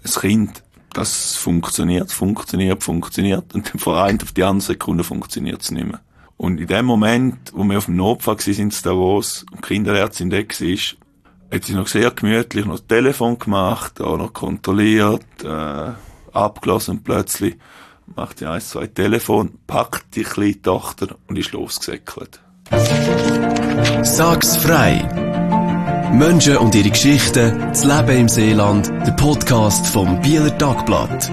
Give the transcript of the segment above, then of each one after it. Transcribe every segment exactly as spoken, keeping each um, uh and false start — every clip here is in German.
das Kind, das funktioniert, funktioniert, funktioniert und von einer auf die andere Sekunde funktioniert es nicht mehr. Und in dem Moment, wo wir auf dem Notfall waren in Davos und die Kinderärztin da war, hat sie noch sehr gemütlich noch das Telefon gemacht, auch noch kontrolliert, äh, abgelassen und plötzlich macht sie eins, zwei Telefon, packt die kleine Tochter und ist losgesäckelt. Sag's frei! Menschen und ihre Geschichten, das Leben im Seeland, der Podcast vom Bieler Tagblatt.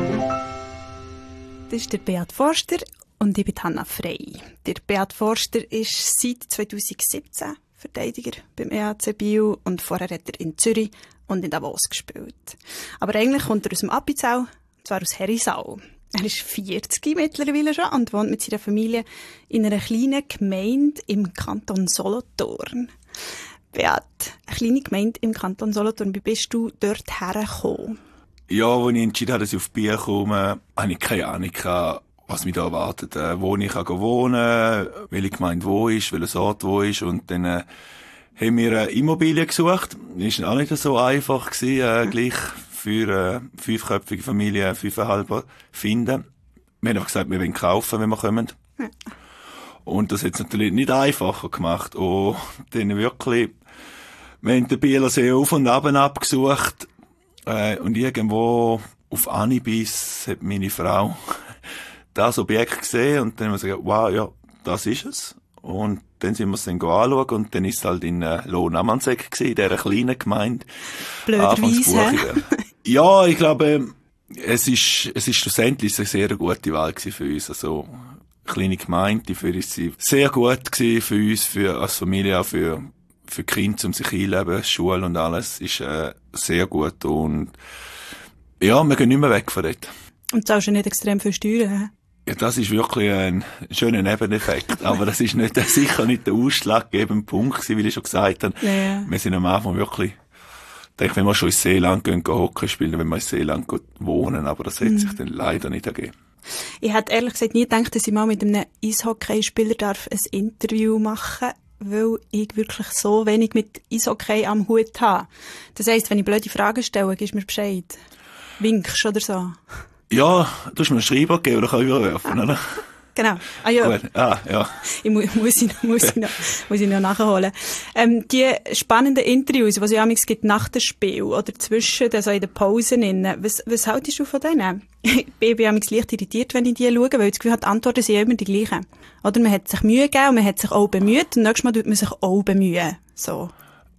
Das ist der Beat Forster und ich bin Hanna Frey. Der Beat Forster ist seit zweitausendsiebzehn Verteidiger beim E A C Biel und vorher hat er in Zürich und in Davos gespielt. Aber eigentlich kommt er aus dem Appenzell, und zwar aus Herisau. Er ist vierzig mittlerweile schon und wohnt mit seiner Familie in einer kleinen Gemeinde im Kanton Solothurn. Beat, eine kleine Gemeinde im Kanton Solothurn, wie bist du dort hergekommen? Ja, als ich entschieden habe, dass ich auf Biel komme, hatte ich keine Ahnung, was mich da erwartet. Äh, wo ich kann wohnen, welche Gemeinde wo ist, welcher Ort wo ist. Und dann äh, haben wir eine Immobilie gesucht. Das war auch nicht so einfach gewesen, äh, gleich für eine äh, fünfköpfige Familie fünfeinhalb finden. Wir haben einfach gesagt, wir wollen kaufen, wenn wir kommen. Ja. Und das hat es natürlich nicht einfacher gemacht. Und dann wirklich, wir haben den Bieler See auf und ab abgesucht. Äh, und irgendwo auf Anibis hat meine Frau das Objekt gesehen und dann haben wir gesagt, wow, ja, das ist es. Und dann sind wir es dann anschauen und dann ist es halt in äh, Lohn-Ammannsegg gewesen, in dieser kleinen Gemeinde. Blöderweise. Ja, ich glaube, es ist, es ist schlussendlich eine sehr gute Wahl gewesen für uns. Also, kleine Gemeinde, die für uns sehr gut gewesen für uns, für, als Familie, auch für, für die Kinder, um sich einleben, Schule und alles, ist, äh, sehr gut und, ja, wir gehen nicht mehr weg von dort. Und zahlst du nicht extrem viel Steuern, he? Ja, das ist wirklich ein schöner Nebeneffekt. Aber das ist nicht, sicher nicht der ausschlaggebende Punkt gewesen, wie ich schon gesagt habe. Ja, ja. Wir sind am Anfang wirklich, ich denke, wenn wir schon ins Seeland gehen, gehen Hockey spielen, wenn wir ins Seeland gehen, wohnen. Aber das hat mhm. sich dann leider nicht ergeben. Ich hätte ehrlich gesagt nie gedacht, dass ich mal mit einem Eishockeyspieler darf ein Interview machen, weil ich wirklich so wenig mit Eishockey am Hut habe. Das heisst, wenn ich blöde Fragen stelle, gibst du mir Bescheid. Winkst oder so. Ja, du hast mir einen Schreiber gegeben, oder kann ich überwerfen, oder? Genau. Ah, ja. Gut. Ah, ja. Ich mu- muss, ich, muss, ich noch, muss ich noch nachholen. Ähm, die spannenden Interviews, die es ja manchmal gibt nach dem Spiel oder zwischen, also in den Pausen, was, was haltest du von denen? Ich bin manchmal leicht irritiert, wenn ich die schaue, weil ich das Gefühl habe, die Antworten sind immer die gleichen. Oder man hat sich Mühe gegeben und man hat sich auch bemüht und nächstes Mal tut man sich auch bemühen. So.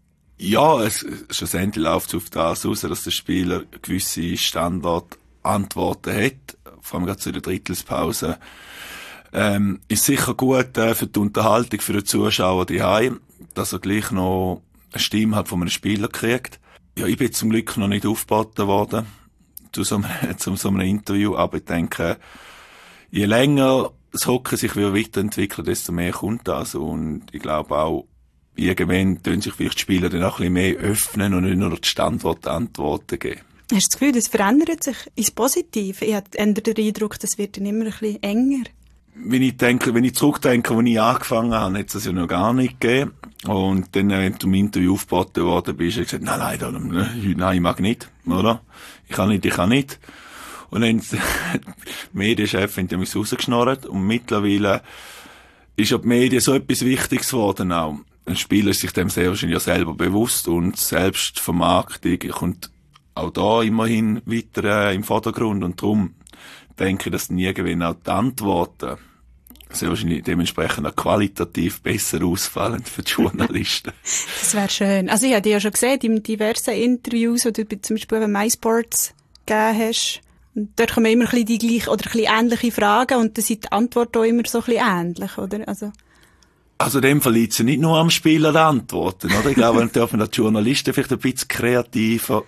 Ja, es, schlussendlich läuft es auf das raus, dass der Spieler gewisse Standardantworten hat, vor allem gerade zu der Drittelspause. Ähm, ist sicher gut äh, für die Unterhaltung, für den Zuschauer daheim, dass er gleich noch eine Stimme hat von einem Spieler kriegt. Ja, ich bin zum Glück noch nicht aufgeboten worden zu so einem, zu so einem Interview, aber ich denke, je länger das Hockey sich wieder weiterentwickelt, desto mehr kommt das. Und ich glaube auch, irgendwann tun sich vielleicht die Spieler dann auch ein bisschen mehr öffnen und nicht nur die Standorte Antworten geben. Hast du das Gefühl, das verändert sich ins Positive? Ich habe den Eindruck, das wird dann immer ein bisschen enger. Wenn ich denke, wenn ich zurückdenke, als ich angefangen habe, hat es das ja noch gar nicht gegeben. Und dann, wenn du im Interview aufgeboten worden bist, hast du gesagt, nein, nein, nein, nein, ich mag nicht, oder? Ich kann nicht, ich kann nicht. Und dann, die Medienchefin, die haben mich rausgeschnurrt. Und mittlerweile ist ja die Medien so etwas Wichtiges geworden auch. Ein Spieler ist sich dem sehr wahrscheinlich ja selber bewusst und Selbstvermarktung kommt auch da immerhin weiter äh, im Vordergrund. Und darum denke ich, dass nie gewinnen auch die Antworten sehr wahrscheinlich dementsprechend auch qualitativ besser ausfallen für die Journalisten. Das wäre schön. Also ich habe dich ja schon gesehen, in diversen Interviews, die du zum Beispiel bei MySports gegeben hast. Und dort kommen immer ein bisschen die gleichen oder ein bisschen ähnliche Fragen und dann sind die Antworten auch immer so ein bisschen ähnlich, oder? Also, also in dem Fall liegt es nicht nur am Spieler die Antworten, oder? Ich glaube, dann dürfen die Journalisten vielleicht ein bisschen kreativer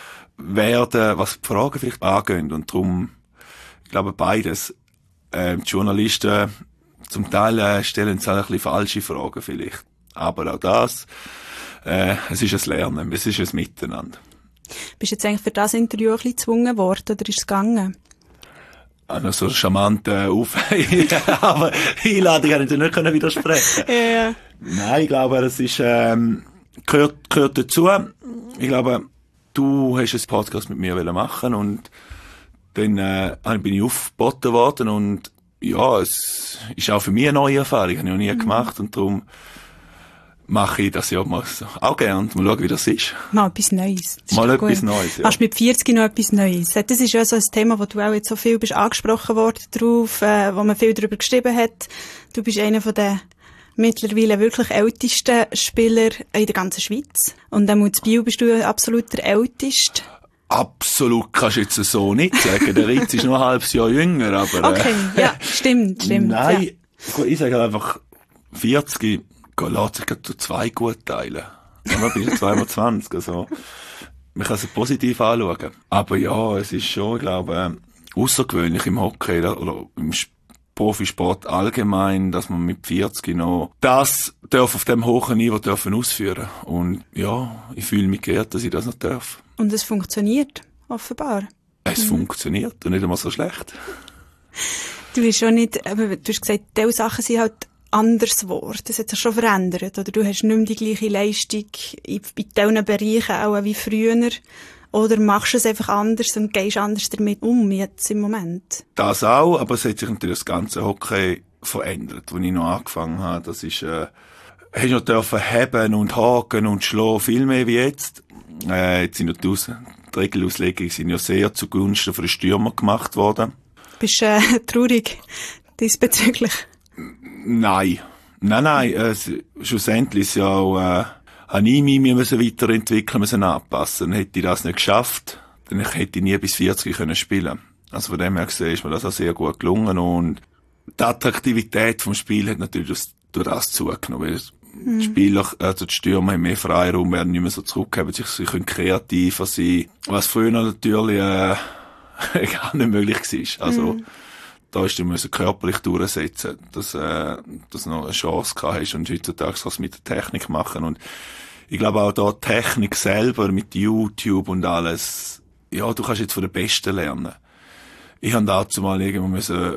werden, was die Fragen vielleicht angehen. Und darum, ich glaube, beides. Äh, die Journalisten zum Teil äh, stellen sich ein bisschen falsche Fragen vielleicht. Aber auch das, äh, es ist ein Lernen, es ist ein Miteinander. Bist du jetzt eigentlich für das Interview ein bisschen gezwungen worden, oder ist es gegangen? Also so charmant äh, auf, aber Einladung kann ich dir nicht widersprechen. Ja. Nein, ich glaube, das ist, ähm, gehört, gehört dazu. Ich glaube, du hast einen Podcast mit mir machen und dann äh, bin ich aufgeboten worden und ja, es ist auch für mich eine neue Erfahrung, habe ich noch nie mhm. gemacht und darum mache ich das ja auch gerne. Mal schauen, wie das ist. Mal etwas Neues. Mal etwas gut. Neues, ja. Hast du mit vierzig noch etwas Neues? Das ist ja so ein Thema, wo du auch jetzt so viel bist angesprochen worden drauf, äh, wo man viel darüber geschrieben hat. Du bist einer von den mittlerweile wirklich ältesten Spieler in der ganzen Schweiz. Und auch in Biel bist du ja absolut der Älteste. Absolut kannst du jetzt so nicht sagen. Der Ritz ist noch ein halbes Jahr jünger, aber... Okay, äh, ja, stimmt, stimmt. Nein, ja. Ich sage einfach, vierzig lässt sich zu zwei gut teilen. Dann bin ich zweiundzwanzig, also man kann es positiv anschauen. Aber ja, es ist schon, ich glaube, außergewöhnlich im Hockey oder im Profisport allgemein, dass man mit vierzig noch das darf auf dem hohen Niveau dürfen ausführen. Und ja, ich fühle mich geehrt, dass ich das noch darf. Und es funktioniert, offenbar. Es mhm. funktioniert und nicht einmal so schlecht. Du bist schon nicht, aber du hast gesagt, diese Sachen sind halt anders geworden. Das hat sich schon verändert. Oder du hast nicht mehr die gleiche Leistung in, in diesen Bereichen auch wie früher. Oder machst du es einfach anders und gehst anders damit um jetzt im Moment? Das auch, aber es hat sich natürlich das ganze Hockey verändert, als ich noch angefangen habe. Das ist, äh, hast noch dürfen heben und haken und schlagen, viel mehr wie jetzt. Äh, jetzt sind ja die, Aus- die Regelauslegungen sind ja sehr zugunsten von den Stürmern gemacht worden. Bist du äh, traurig diesbezüglich? Nein. Nein, nein, äh, schlussendlich ist ja auch, äh, habe ich mich müssen weiterentwickeln, müssen anpassen. Dann hätte ich das nicht geschafft, dann hätte ich nie bis vierzig können spielen. Also von dem her gesehen ist mir das auch sehr gut gelungen und die Attraktivität vom Spiel hat natürlich das, durch das zugenommen, weil mhm. die Spieler, also die Stürmer haben mehr Freiraum, werden nicht mehr so zurückgeben, sie, sie können kreativer sein, was früher natürlich äh, gar nicht möglich war. Also mhm. da ist du müssen körperlich durchsetzen, dass äh, dass du noch eine Chance gehabt hast und heutzutage kannst du es mit der Technik machen und ich glaube auch da die Technik selber mit YouTube und alles, ja, du kannst jetzt von den Besten lernen. Ich habe dazu mal irgendwann müssen,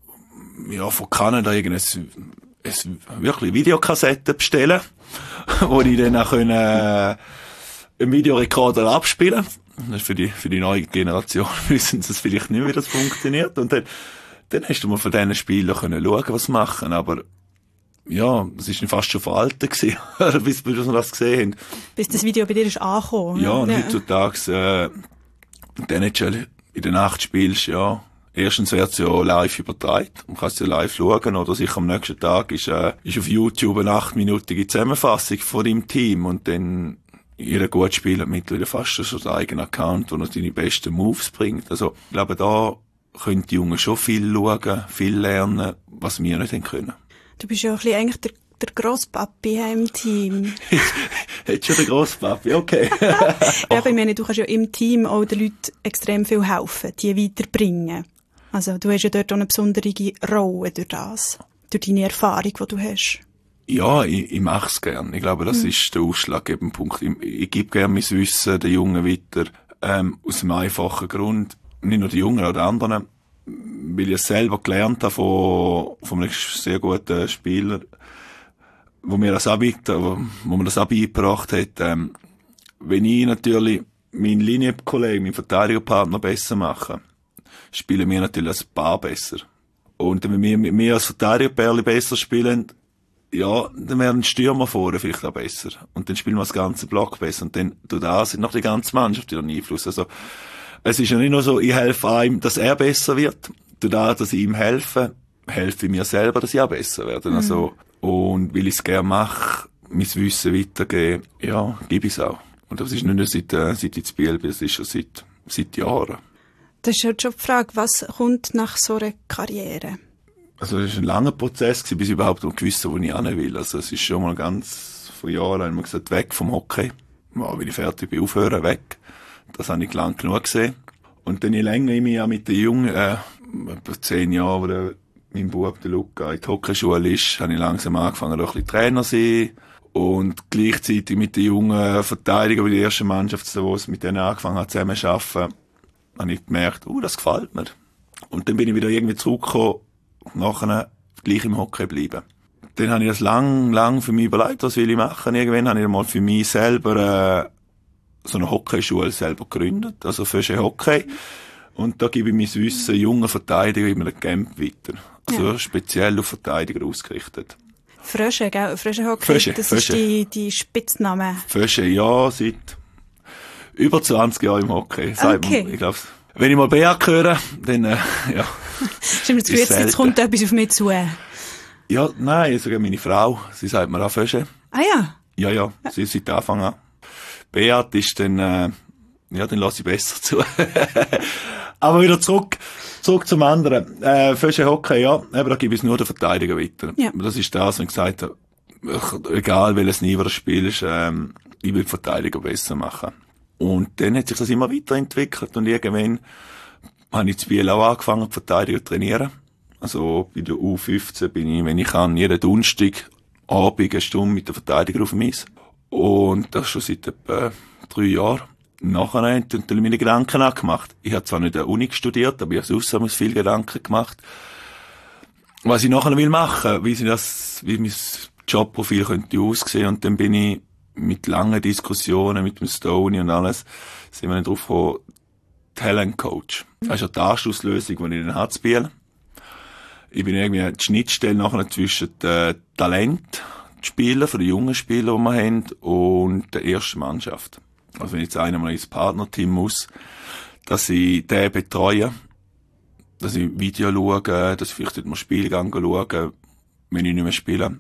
ja, von Kanada irgendeine wirklich Videokassette bestellen, wo ich dann auch können, äh, einen Videorekorder abspielen. Das ist für die, für die neue Generation wissen sie es vielleicht nicht, wie das funktioniert. Und dann, dann hast du mal von diesen Spielern können schauen, was machen, aber ja, das ist fast schon veraltet gewesen, bis, bis wir das gesehen haben. Bis das Video bei dir ist angekommen. Ja, und ja. heutzutage, äh, in der N H L in der Nacht spielst, ja, erstens wird es ja live übertragen, man kann es ja live schauen, oder sicher am nächsten Tag ist, äh, ist auf YouTube eine achtminütige Zusammenfassung von deinem Team und dann jeder gut spielt mittlerweile fast schon einen eigenen Account, wo er deine besten Moves bringt. Also, ich glaube, da können die Jungen schon viel schauen, viel lernen, was wir nicht können. Du bist ja ein bisschen eigentlich der, der Grosspapi im Team. Hättest schon der Grosspapi, okay. Ja, aber ich meine, du kannst ja im Team auch den Leuten extrem viel helfen, die weiterbringen. Also, du hast ja dort auch eine besondere Rolle durch das, durch deine Erfahrung, die du hast. Ja, ich, ich mache es gern. Ich glaube, das mhm. ist der ausschlaggebende Punkt. Ich, ich gebe gerne mein Wissen den Jungen weiter, ähm, aus einem einfachen Grund. Nicht nur den Jungen, auch den anderen. Weil ich es selber gelernt habe von, von einem sehr guten Spieler, wo mir das auch, wo, wo mir das auch beigebracht hat. Ähm, wenn ich natürlich meinen Linienkollegen, meinen Verteidigerpartner besser mache, spielen wir natürlich als Paar besser. Und wenn wir, wir als Verteidigerpärchen besser spielen, ja, dann werden die Stürmer vorne vielleicht auch besser. Und dann spielen wir das ganze Block besser. Und dann tut das noch die ganze Mannschaft wieder einen Einfluss. Also, es ist ja nicht nur so, ich helfe einem, dass er besser wird. Durch das, dass ich ihm helfe, helfe ich mir selber, dass ich auch besser werde. Mhm. Also, und weil ich es gerne mache, mein Wissen weitergeben, ja, gebe ich es auch. Und das ist nicht nur seit, äh, seit ich zu Biel bin, das ist schon seit, seit Jahren. Das ist halt schon die Frage, was kommt nach so einer Karriere? Also, es war ein langer Prozess, bis ich überhaupt noch gewusst habe, wo ich hin will. Also, es ist schon mal ganz, vor Jahren haben wir gesagt, weg vom Hockey. Ja, wenn ich fertig bin, aufhören, weg. Das habe ich lang genug gesehen. Und dann je länger ich mich auch mit den Jungen, äh, etwa zehn Jahre, wo der, mein Bub, der Luca, in die Hockeyschule ist, habe ich langsam angefangen, auch ein bisschen Trainer zu sein. Und gleichzeitig mit den jungen Verteidigern, die erste Mannschaft, wo ich mit denen angefangen habe, zusammen zu arbeiten, habe ich gemerkt, uh, das gefällt mir. Und dann bin ich wieder irgendwie zurückgekommen, und nachher gleich im Hockey bleiben. Dann habe ich das lang, lang für mich überlegt, was will ich machen. Irgendwann habe ich mal für mich selber, äh, so eine Hockeyschule selber gegründet, also Fösche Hockey. Und da gebe ich mein Wissen jungen Verteidiger in einem Camp weiter. Also ja. speziell auf Verteidiger ausgerichtet. Frösche, gell? Frösche Hockey, Frösche, das Frösche. ist die, die Spitzname. Frösche, ja, seit über zwanzig Jahren im Hockey. Okay. Man, ich glaube, wenn ich mal Beat höre, dann, äh, ja. Stimmt, das Gefühl, jetzt, jetzt kommt etwas auf mich zu. Ja, nein, sogar meine Frau, sie sagt mir auch Frösche. Ah ja? Ja, ja, sie ist seit Anfang an. Beat ist dann, äh, ja, dann lasse ich besser zu. Aber wieder zurück, zurück zum anderen. Äh, Fösche Hockey, ja, eben, da gebe ich es nur den Verteidiger weiter. Ja. Das ist das, wenn ich gesagt habe, egal welches Niveau du spielst, ähm, ich will die Verteidiger besser machen. Und dann hat sich das immer weiterentwickelt und irgendwann habe ich zu Biel auch angefangen, die Verteidiger zu trainieren. Also bei der U fünfzehn bin ich, wenn ich kann, jeden Donnerstag Abend eine Stunde mit der Verteidiger auf dem Eis. Und das schon seit etwa drei Jahren. Nachher habe ich meine Gedanken angemacht. Ich habe zwar nicht an der Uni studiert, aber ich habe sonst auch viel Gedanken gemacht, was ich nachher will machen, wie sie das, wie mein Jobprofil könnte aussehen. Und dann bin ich mit langen Diskussionen mit dem Stoney und alles, sind wir dann drauf gekommen, Talent Coach. Das ist ja die Anschlusslösung, die ich dann habe zu Biel. Ich bin irgendwie die Schnittstelle nachher zwischen den Talent, die Spieler, von den jungen Spielern, die wir haben, und der ersten Mannschaft. Also wenn jetzt einer mal ins Partnerteam muss, dass ich den betreue, dass ich Video schaue, dass ich vielleicht dort mal Spielgang schaue, wenn ich nicht mehr spiele.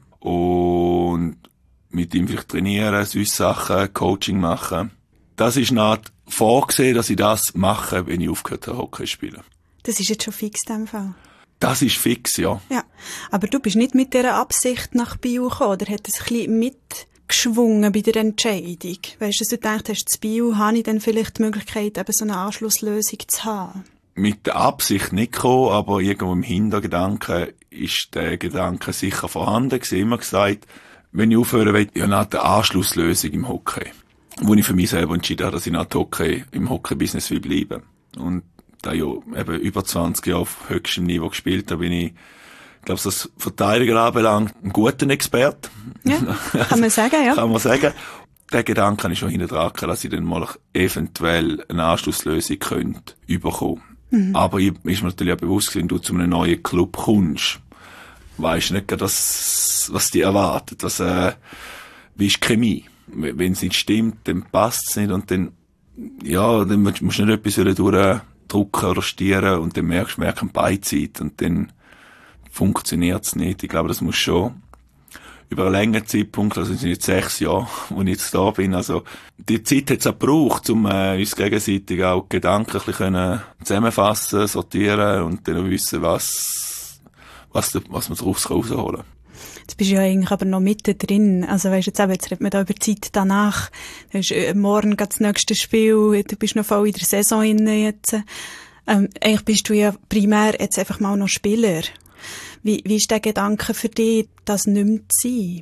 Und mit ihm vielleicht trainieren, sonst Sachen, Coaching machen. Das ist eine Art vorgesehen, dass ich das mache, wenn ich aufgehört habe, Hockey zu spielen. Das ist jetzt schon fix in dem Fall. Das ist fix, ja. Ja. Aber du bist nicht mit dieser Absicht nach Biel gekommen, oder hat es ein bisschen mitgeschwungen bei der Entscheidung? Weißt du, dass du gedacht hast, zu Biel habe ich dann vielleicht die Möglichkeit, eben so eine Anschlusslösung zu haben? Mit der Absicht nicht gekommen, aber irgendwo im Hintergedanken ist der Gedanke sicher vorhanden. Ich habe immer gesagt, wenn ich aufhören will, ja, nach der Anschlusslösung im Hockey. Wo ich für mich selber entschieden habe, dass ich nach dem Hockey, im Hockey-Business will bleiben. Und da ich ja eben über zwanzig Jahre auf höchstem Niveau gespielt habe, bin ich, ich glaube, was das Verteidiger anbelangt, ein guter Experte. Ja, kann man sagen, ja. Kann man sagen. Der Gedanke habe ich schon hinten dran, dass ich dann mal eventuell eine Anschlusslösung könnte überkommen. Mhm. Aber ich, ist mir natürlich auch bewusst, wenn du zu einem neuen Club kommst, weisst nicht, das, was die erwartet. Das, äh, wie ist Chemie? Wenn es nicht stimmt, dann passt es nicht und dann, ja, dann musst du nicht etwas durchdrücken oder stieren und dann merkst du, merken Beizeit und dann funktioniert es nicht. Ich glaube, das muss schon über einen längeren Zeitpunkt, also es sind jetzt sechs Jahre, wo ich jetzt da bin, also die Zeit hat es auch gebraucht, um äh, uns gegenseitig auch Gedanken ein bisschen zusammenfassen, sortieren und dann wissen, was, was, was man daraus rausholen kann. Jetzt bist du ja eigentlich aber noch mitten drin. Also weisst jetzt eben, jetzt redet man da über die Zeit danach. Du hast, äh, morgen geht das nächste Spiel, du bist noch voll in der Saison inne jetzt. Ähm, eigentlich bist du ja primär jetzt einfach mal noch Spieler. Wie, wie ist der Gedanke für dich, das nicht mehr zu sein?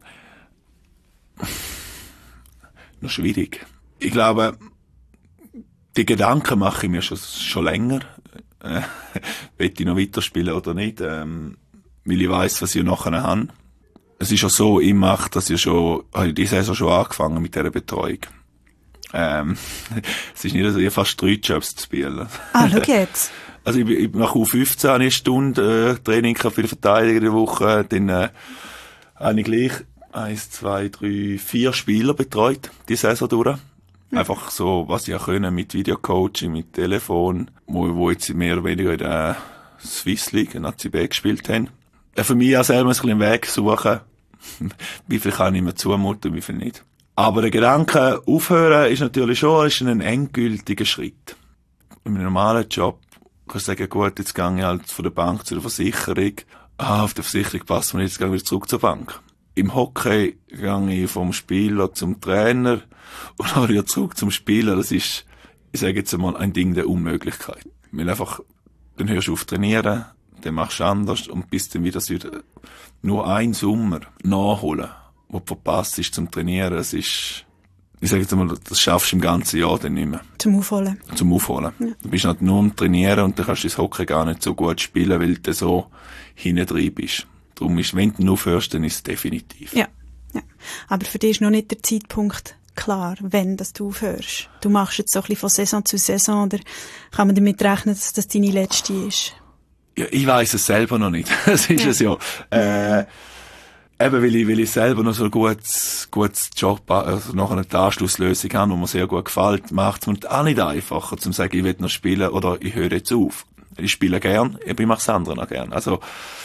Noch schwierig. Ich glaube, die Gedanken mache ich mir schon, schon länger. Äh, will ich noch weiterspielen oder nicht? Ähm, weil ich weiss, was ich nachher habe. Es ist ja so, ich mache das ja schon, habe ich diese Saison schon angefangen mit dieser Betreuung. Ähm, es ist nicht so, ich habe fast drei Jobs zu spielen. Ah, schau jetzt. Also ich, ich nach U fünfzehn habe ich eine Stunde äh, Training für die Verteidiger in der Woche, dann äh, habe ich gleich eins, zwei, drei, vier Spieler betreut, die Saison durch. Mhm. Einfach so, was ich auch können, mit Videocoaching, mit Telefon, wo, wo jetzt mehr oder weniger in der Swiss League, in A C B gespielt haben. Für mich auch selber ein bisschen einen Weg suchen, wie viel kann ich mir zumuten, wie viel nicht. Aber der Gedanke, aufhören, ist natürlich schon ist ein endgültiger Schritt. In einem normalen Job kannst du sagen, gut, jetzt gehe ich halt von der Bank zu der Versicherung. Ah, auf der Versicherung passt mir nicht, jetzt gehe ich wieder zurück zur Bank. Im Hockey gehe ich vom Spieler zum Trainer und dann wieder zurück zum Spieler. Das ist, ich sage jetzt einmal, ein Ding der Unmöglichkeit. Weil einfach, dann hörst du auf trainieren, dann machst du anders und bist dann wieder nur ein Sommer nachholen, wo du verpasst ist zum Trainieren. Das ist, ich sage jetzt einmal, das schaffst du im ganzen Jahr dann nicht mehr. Zum Aufholen. Zum Aufholen. Ja. Du bist halt nur am Trainieren und dann kannst du das Hockey gar nicht so gut spielen, weil du so hinten drin bist. Darum ist, wenn du aufhörst, dann ist es definitiv. Ja. Ja. Aber für dich ist noch nicht der Zeitpunkt klar, wenn dass du aufhörst? Du machst jetzt so ein bisschen von Saison zu Saison, oder kann man damit rechnen, dass das deine letzte ist? Ja, ich weiss es selber noch nicht. Das ist ja. es ja. Äh, eben, weil ich, weil ich selber noch so ein gutes, gutes Job, also noch eine Anschlusslösung habe, die mir sehr gut gefällt, macht es mir auch nicht einfacher, zu sagen, ich will noch spielen oder ich höre jetzt auf. Ich spiele gern, ich mache das andere noch gern. Also,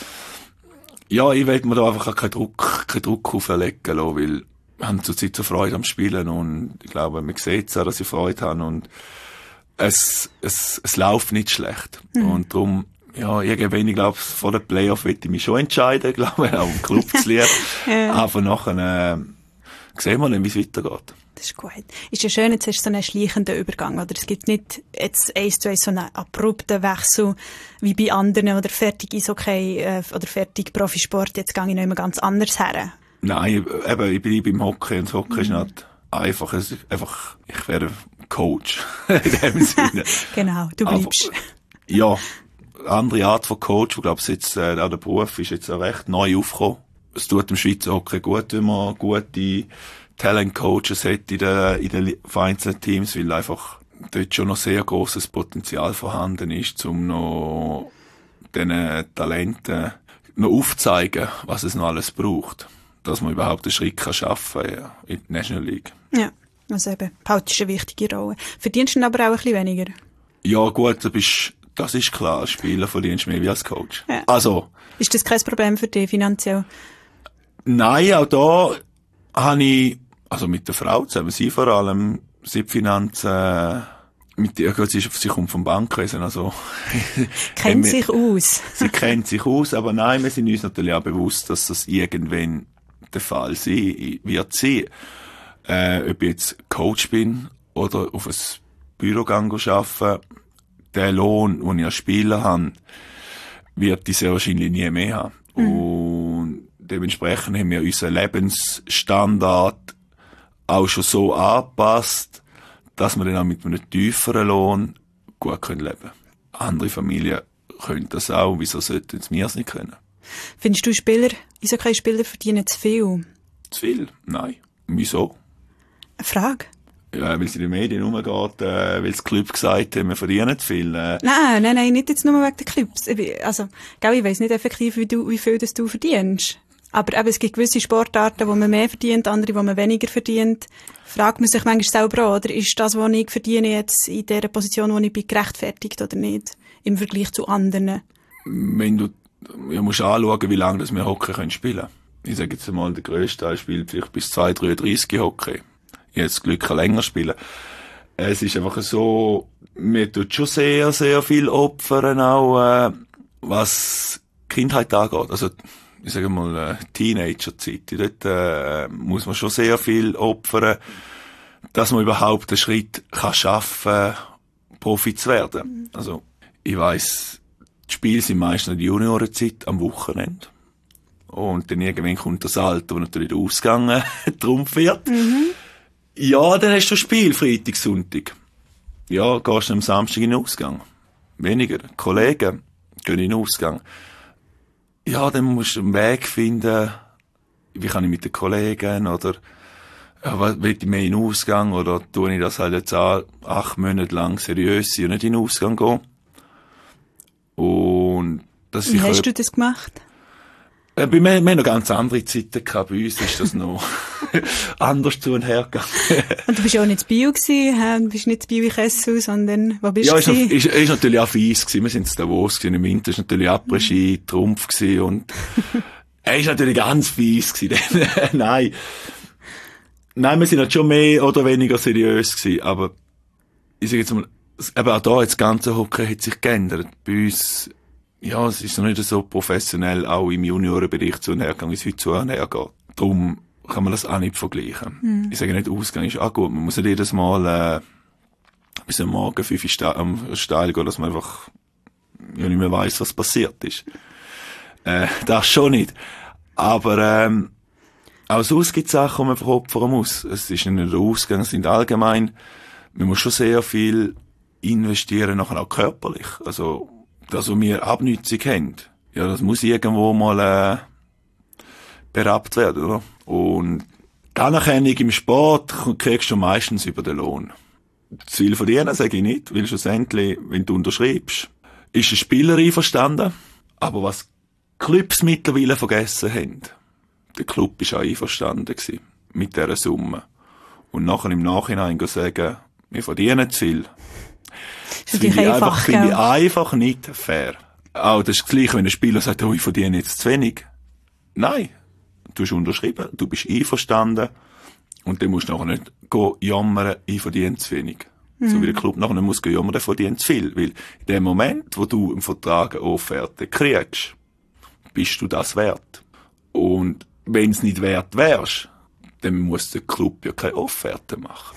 ja, ich will mir da einfach keinen Druck, keinen Druck auflegen lassen, weil wir haben zurzeit so Freude am Spielen und ich glaube, man sieht es auch, dass ich Freude habe und es, es, es läuft nicht schlecht. Mhm. Und darum, ja, irgendwann, ich glaube, vor den Playoff will ich mich schon entscheiden, glaube ich, auch im Club zu lieben. Ja. Aber nachher, äh, sehen wir dann, wie es weitergeht. Das ist gut. Ist ja schön, jetzt hast du so einen schleichenden Übergang, oder? Es gibt nicht jetzt eins zu eins so einen abrupten Wechsel, wie bei anderen, oder fertig Eishockey, äh, oder fertig Profisport, jetzt gehe ich noch immer ganz anders her. Nein, eben, ich bleibe im Hockey, und das Hockey mhm. ist nicht einfach, es ist einfach, ich wäre Coach, in dem Sinne. Genau, du bleibst. Aber, ja, andere Art von Coach, ich glaube, jetzt, äh, auch der Beruf ist jetzt auch recht neu aufgekommen. Es tut dem Schweizer Hockey gut, wenn man gute Talent-Coaches hat in den, in den vereinzelten Teams, weil einfach dort schon noch sehr grosses Potenzial vorhanden ist, um noch diesen Talenten noch aufzuzeigen, was es noch alles braucht, dass man überhaupt einen Schritt kann schaffen kann, ja, in die National League. Ja, also eben, Paut ist eine wichtige Rolle. Verdienst du aber auch ein bisschen weniger? Ja gut, du bist, das ist klar, als Spieler verdienst du mehr wie als Coach. Ja. Also. Ist das kein Problem für dich finanziell? Nein, auch da habe ich, also mit der Frau zusammen, sie vor allem, sie die Finanzen, mit ihr, sie, sie kommt vom Bankwesen, also. Kennt sich aus. Sie kennt sich aus, aber nein, wir sind uns natürlich auch bewusst, dass das irgendwann der Fall sein wird sein. Äh, ob ich jetzt Coach bin oder auf ein Büro arbeiten, der Lohn, den ich als Spieler habe, wird ich sehr wahrscheinlich nie mehr haben. Mhm. Und dementsprechend haben wir unseren Lebensstandard auch schon so angepasst, dass wir dann auch mit einem tieferen Lohn gut leben können. Andere Familien können das auch, wieso sollten wir es nicht können? Findest du Spieler, Eishockey-Spieler verdienen zu viel? Zu viel? Nein. Wieso? Eine Frage. Ja, weil es in den Medien umgeht, äh, weil das Club gesagt haben, wir verdienen zu viel. Äh. Nein, nein, nein, nicht jetzt nur wegen der Clubs. Also, gell, ich weiss nicht effektiv, wie, du, wie viel das du verdienst. Aber eben, es gibt gewisse Sportarten, wo man mehr verdient, andere, wo man weniger verdient. Fragt man sich manchmal selber auch, oder ist das, was ich verdiene, jetzt in der Position, wo ich bin, gerechtfertigt oder nicht? Im Vergleich zu anderen. Wenn du, ja, musst anschauen, wie lange wir Hockey können spielen können. Ich sage jetzt einmal, der grösste Teil spielt vielleicht bis zwei dreiunddreißig Hockey. Ich habe das Glück, kann länger spielen. Es ist einfach so, mir tut schon sehr, sehr viel opfern, auch, äh, was Kindheit angeht. Also, ich sage mal, äh, Teenager-Zeit. Dort, äh, muss man schon sehr viel opfern, dass man überhaupt den Schritt kann schaffen, Profi zu werden. Mhm. Also, ich weiss, die Spiele sind meistens in der Juniorenzeit am Wochenende. Und dann irgendwann kommt das Alter, wo natürlich der Ausgang trumpf wird. Mhm. Ja, dann hast du ein Spiel, Freitag, Sonntag. Ja, gehst du am Samstag in den Ausgang. Weniger. Kollegen gehen in den Ausgang. Ja, dann musst du einen Weg finden, wie kann ich mit den Kollegen, oder, ja, will ich mehr in den Ausgang, oder tue ich das halt jetzt auch acht Monate lang seriös sein und nicht in den Ausgang gehen. Und das Wie hast du das gemacht? Äh, bei mir, wir haben noch ganz andere Zeiten gehabt. Bei uns ist das noch anders zu und her gegangen. Und du bist ja auch nicht zu Bio gewesen, du bist nicht zu Bio in Kessel, sondern, wo bist ja, du gewesen? Ja, ist, ist natürlich auch fies gewesen. Wir sind in Davos gewesen. Im Winter ist natürlich Après-Ski, Trumpf gewesen und er ist natürlich ganz fies gewesen. Nein. Nein, wir sind halt schon mehr oder weniger seriös gewesen, aber ich sage jetzt mal, eben auch da, das ganze Hockey hat sich geändert. Bei uns, ja, es ist noch nicht so professionell, auch im Juniorenbereich zu und her gegangen, wie es heute zu und her geht. Darum kann man das auch nicht vergleichen. Mhm. Ich sage nicht, Ausgang ist auch gut. Man muss nicht jedes Mal, äh, bis am Morgen fünf Uhr am Steil gehen, dass man einfach, ja, nicht mehr weiss, was passiert ist. Äh, das schon nicht. Aber, ähm, auch sonst gibt es Sachen, die man einfach opfern muss. Es ist nicht nur der Ausgang, es sind allgemein, man muss schon sehr viel investieren, nachher auch körperlich. Also, das, was wir Abnützung haben, ja, das muss irgendwo mal, äh, berappt werden, oder? Und die Anerkennung im Sport kriegst du meistens über den Lohn. Das Ziel verdienen sage ich nicht, weil schlussendlich, wenn du unterschreibst, ist ein Spieler einverstanden. Aber was Clubs mittlerweile vergessen haben, der Club war auch einverstanden gewesen mit dieser Summe. Und nachher im Nachhinein sagen, wir verdienen zu viel. Das finde ich, einfach, finde ich einfach nicht fair. Auch das ist das Gleiche, wenn ein Spieler sagt, oh, ich verdiene jetzt zu wenig. Nein. Du hast unterschrieben, du bist einverstanden. Und dann musst du nachher nicht gehen, jammern, ich verdiene zu wenig. Mhm. So wie der Club nachher nicht muss gehen, jammern, der verdient zu viel. Weil in dem Moment, wo du im Vertrag eine Offerte kriegst, bist du das wert. Und wenn es nicht wert wärst, dann muss der Club ja keine Offerte machen.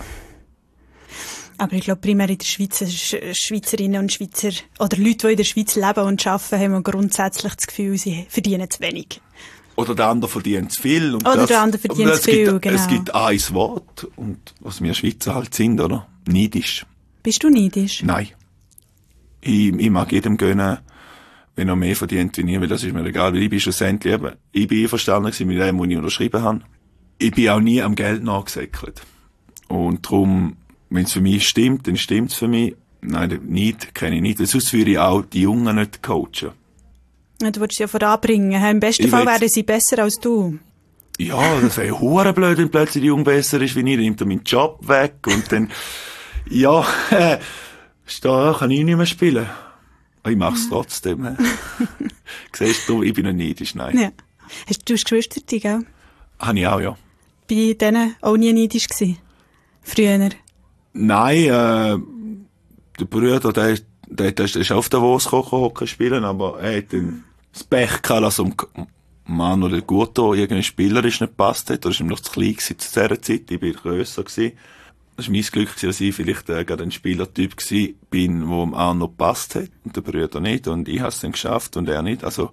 Aber ich glaube, primär in der Schweiz, Schweizerinnen und Schweizer, oder Leute, die in der Schweiz leben und arbeiten, haben grundsätzlich das Gefühl, sie verdienen zu wenig. Oder der andere verdient zu viel. Und oder das, der andere verdient zu viel, gibt, genau. Es gibt ein Wort, und was wir Schweizer halt sind, oder? Neidisch. Bist du neidisch? Nein. Ich, ich mag jedem gönnen, wenn er mehr verdient wie ich, weil das ist mir egal, weil ich bin schlussendlich eben, ich bin einverstanden mit dem, was ich unterschrieben habe. Ich bin auch nie am Geld nachgesäckelt. Und darum, wenn es für mich stimmt, dann stimmt es für mich. Nein, nicht, kenne ich nicht. Weil sonst würde ich auch die Jungen nicht coachen. Ja, du würdest sie ja voranbringen. Im besten ich Fall wären sie besser als du. Ja, das wäre hure blöd, wenn plötzlich die Jung besser ist wie ich. Dann nimmt er meinen Job weg und dann, ja, äh, da kann ich nicht mehr spielen. Ich mach's trotzdem. Äh. Siehst du, ich bin nicht neidisch, nein. Ja. Hast du Geschwister, gell? Habe ich auch, ja. Bei denen auch nie neidisch gewesen? Früher? Nein, äh, der Bruder, der, der, der ist auf Davos Hockey spielen, aber er hat dann das Pech gehabt, dass um Mann oder Guto irgendwie spielerisch nicht gepasst hat. Oder ist ihm noch zu klein gewesen zu dieser Zeit. Ich bin grösser gewesen. Das war mein Glück, dass ich vielleicht äh, gerade ein Spielertyp gewesen bin, der ihm auch noch gepasst hat. Und der Bruder nicht. Und ich habe es dann geschafft und er nicht. Also,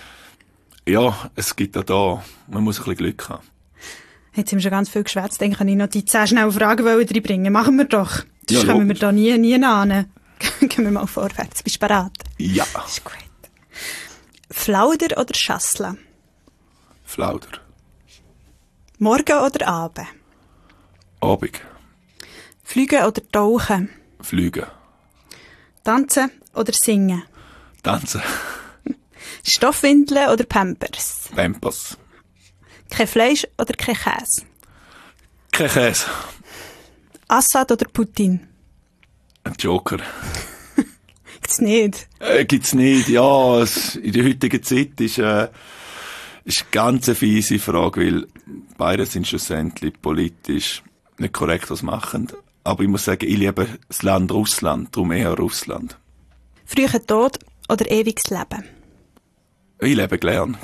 ja, es gibt auch da, man muss ein bisschen Glück haben. Jetzt haben wir schon ganz viel geschwätzt. Dann kann ich noch die zehn schnellen Fragen reinbringen. Machen wir doch. Das ja, kommen wir da nie, nie an. Gehen wir mal vorwärts. Bist du bereit? Ja. Das ist gut. Flauder oder Schassle? Flauder. Morgen oder Abend? Abend. Fliegen oder tauchen? Fliegen. Tanzen oder singen? Tanzen. Stoffwindeln oder Pampers? Pampers. Kein Fleisch oder kein Käse? Kein Käse. Assad oder Putin? Ein Joker. Gibt's nicht? Äh, gibt's nicht, ja. Es, in der heutigen Zeit ist, äh, ist eine ganz fiese Frage, weil beide sind schlussendlich politisch nicht korrekt, was machen. Aber ich muss sagen, ich liebe das Land Russland, darum eher Russland. Früher Tod oder ewiges Leben? Ich lebe gern.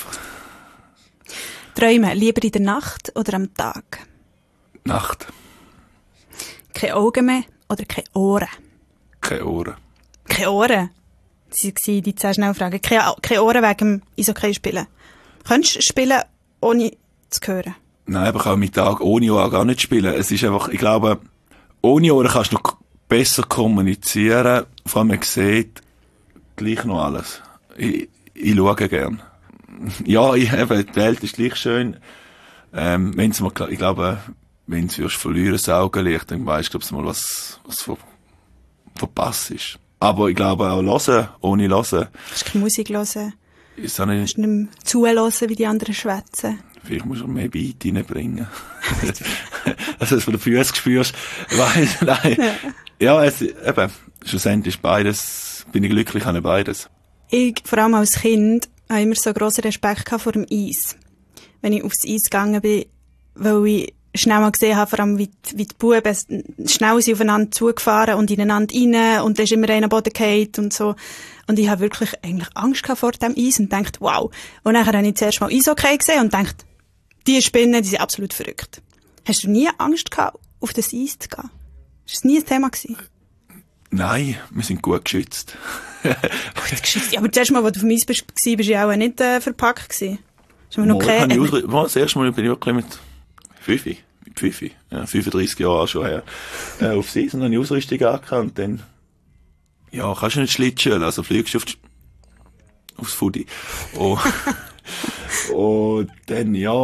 Träumen lieber in der Nacht oder am Tag? Nacht. Keine Augen mehr oder keine Ohren? Keine Ohren. Keine Ohren? Das waren die zehn Schnellfragen. Keine, keine Ohren wegen dem Eishockey spielen. Könntest du spielen, ohne zu hören? Nein, aber ich kann mit Tag ohne Ohren gar nicht spielen. Es ist einfach, ich glaube, ohne Ohren kannst du noch besser kommunizieren. Vor allem, man sieht gleich noch alles. Ich, ich schaue gern. Ja, ich, eben, die Welt ist gleich schön. Ähm, wenn's mal, ich glaube, wenn du verlieren das Augenlicht, dann weisst du, ob es mal was, was ver, verpasst ist. Aber ich glaube auch hören, ohne hören. Kannst du keine Musik hören? Ist auch nicht. Kannst du nicht mehr zuhören, wie die anderen schwätzen? Vielleicht musst du mehr Beat reinbringen. Also, dass du von den Füßen spürst. Weil, nein. Ja, ja es, eben, schlussendlich beides, bin ich glücklich an beides. Ich, vor allem als Kind, habe immer so grossen Respekt vor dem Eis. Wenn ich aufs Eis gegangen bin, weil ich schnell mal gesehen habe, vor allem wie die, wie die Buben schnell sind aufeinander zugefahren und ineinander rein und dann ist immer einer am Boden gefallen und so. Und ich habe wirklich eigentlich Angst gehabt vor dem Eis und dachte, wow. Und dann habe ich zuerst mal Eishockey gesehen und dachte, die Spinnen, die sind absolut verrückt. Hast du nie Angst gehabt, auf das Eis zu gehen? Ist das nie ein Thema gewesen? Nein, wir sind gut geschützt. Gut geschützt. Ja, aber das erste Mal, als du auf dem Eis bist, bist du ja auch nicht äh, verpackt gewesen. Noch okay. Ich ausri- das erste Mal bin ich wirklich mit fünf, mit fünf, ja, fünfunddreissig Jahren schon her, äh, aufs Eis und dann die Ausrüstung angehabt und dann, ja, kannst du nicht schlitschen, also fliegst du auf die, aufs Fudi. Und, und dann, ja,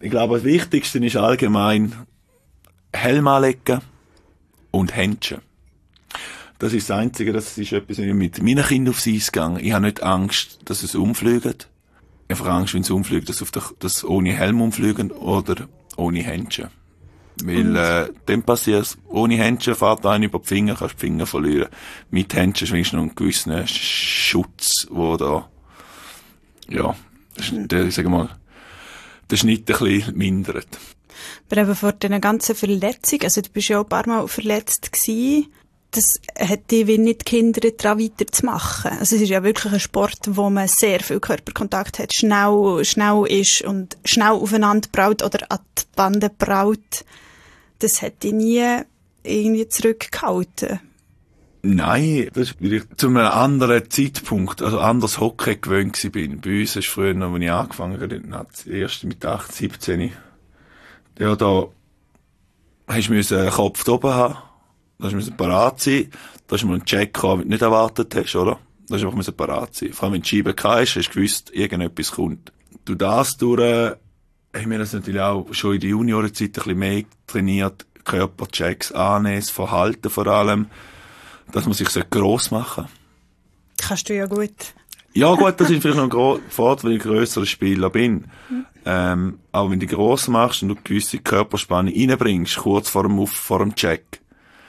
Ich glaube, das Wichtigste ist allgemein Helm anlegen und Händchen. Das ist das Einzige, das ist etwas, wenn ich mit meinen Kindern aufs Eis gehe. Ich habe nicht Angst, dass es umfliegt. Ich habe Angst, wenn es umfliegt, dass es dass ohne Helm umfliegen oder ohne Händchen. Weil, äh, dann passiert es, ohne Händchen fährt einer über die Finger, kannst die Finger verlieren. Mit Händchen schwingst du noch einen gewissen Schutz, wo da, ja, der, ich sag mal, den Schnitt ein bisschen mindert. Aber eben vor diesen ganzen Verletzungen, also du bist ja auch ein paar Mal verletzt gewesen, das hat dich wie nicht gehindert, daran weiterzumachen. Also es ist ja wirklich ein Sport, wo man sehr viel Körperkontakt hat, schnell, schnell ist und schnell aufeinander braut oder an die Bande braut. Das hat dich nie irgendwie zurückgehalten. Nein, das ist, weil ich zu einem anderen Zeitpunkt, also anders Hockey gewöhnt bin. Bei uns ist früher, als ich angefangen habe, erst mit achtzehn, siebzehn, ja, da hast du einen Kopf da oben haben. Da musst du parat sein. Da hast du mal einen Check gehabt, den du nicht erwartet hast, oder? Da hast du einfach parat sein. Vor allem, wenn du Scheibe hast, hast du gewusst, irgendetwas kommt. Du das durch, äh, haben wir das natürlich auch schon in der Juniorenzeit ein bisschen mehr trainiert. Körperchecks annehmen, das Verhalten vor allem. Dass man sich gross machen sollte. Kannst du ja gut. Ja gut, das ist vielleicht noch ein gro- Vorteil, weil ich grösserer Spieler bin. Mhm. Ähm, aber wenn du gross machst und du gewisse Körperspannung reinbringst, kurz vor dem, Auf- vor dem Check,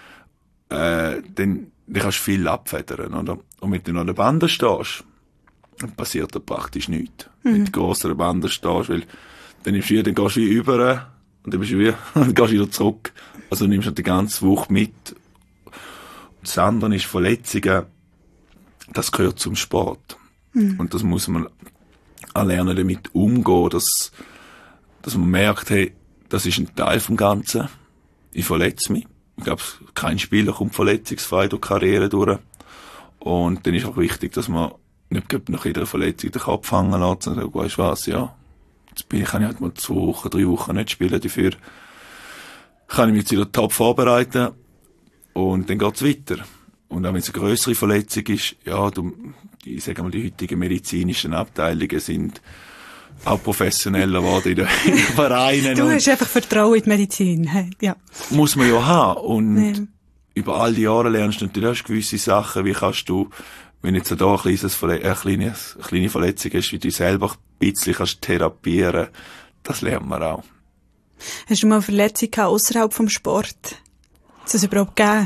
äh, dann, dann kannst du viel abfedern, oder? Und wenn du noch an der Bande stehst, dann passiert da praktisch nichts. Mhm. Wenn du gross an der Bande stehst, weil dann nimmst du wieder, dann gehst du wie über und dann bist du wieder, dann gehst du wieder zurück. Also du nimmst du die ganze Woche mit. Das andere ist Verletzungen, das gehört zum Sport. Mhm. Und das muss man auch lernen, damit umgehen, dass, dass man merkt, hey, das ist ein Teil vom Ganzen. Ich verletze mich. Ich glaube, kein Spieler kommt verletzungsfrei durch die Karriere durch. Und dann ist auch wichtig, dass man nicht nach jeder Verletzung den Kopf hängen lässt, sondern sagt, weisst du was, ja, jetzt bin ich, kann ich halt mal zwei Wochen, drei Wochen nicht spielen, dafür kann ich mich jetzt wieder top vorbereiten und dann geht's weiter. Und auch wenn es eine grössere Verletzung ist, ja, du, ich sage mal, die heutigen medizinischen Abteilungen sind auch professioneller geworden in den Vereinen. Du hast einfach Vertrauen in die Medizin. Ja. Muss man ja haben. Und ja. Über all die Jahre lernst du natürlich auch gewisse Sachen. Wie kannst du, wenn jetzt da ein kleines Verle- eine, kleine, eine kleine Verletzung hast, wie du selber ein bisschen kannst therapieren, das lernt man auch. Hast du mal eine Verletzung gehabt außerhalb vom Sport? Hat es überhaupt gegeben?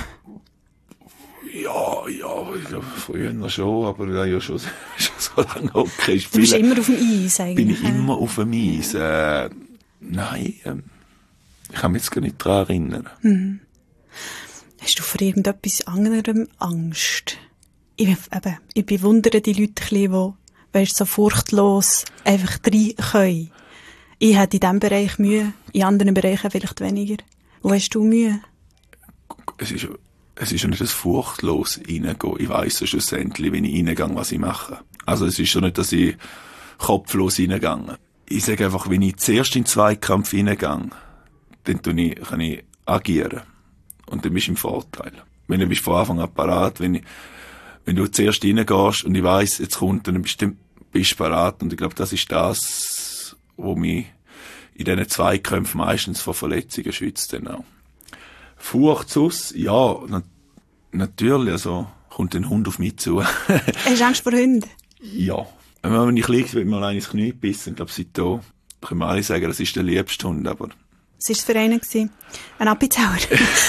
Ja, ja, ich glaube, früher noch schon, aber ich habe ja schon, schon so lange Hockey spielen. Du bist immer auf dem Eis eigentlich? Bin ich immer auf dem Eis. Äh, nein, äh, ich kann mich jetzt gar nicht daran erinnern. Mhm. Hast du vor irgendetwas anderem Angst? Ich, eben, ich bewundere die Leute ein bisschen, die, weißt, so furchtlos einfach rein können. Ich habe in diesem Bereich Mühe, in anderen Bereichen vielleicht weniger. Wo hast du Mühe? Es ist Es ist ja nicht das furchtlos reingehen. Ich weiss ja schlussendlich, wenn ich reingehe, was ich mache. Also es ist schon nicht, dass ich kopflos reingehe. Ich sage einfach, wenn ich zuerst in den Zweikampf reingehe, dann tue ich, kann ich agieren. Und dann bist du im Vorteil. Wenn du bist von Anfang an parat, wenn, ich, wenn du zuerst reingehst und ich weiss, jetzt kommt, dann bist du, bist du parat. Und ich glaube, das ist das, was mich in diesen Zweikämpfen meistens vor Verletzungen schützt dann auch. Furcht aus, ja, na, natürlich, also, kommt ein Hund auf mich zu. Hast du Angst vor Hunden? Ja. Wenn ich liege, wird mir allein ins Knie gebissen. Ich glaube, seitdem können wir alle sagen, das ist der liebste Hund, aber... Was war es für einen? Ein Appenzeller?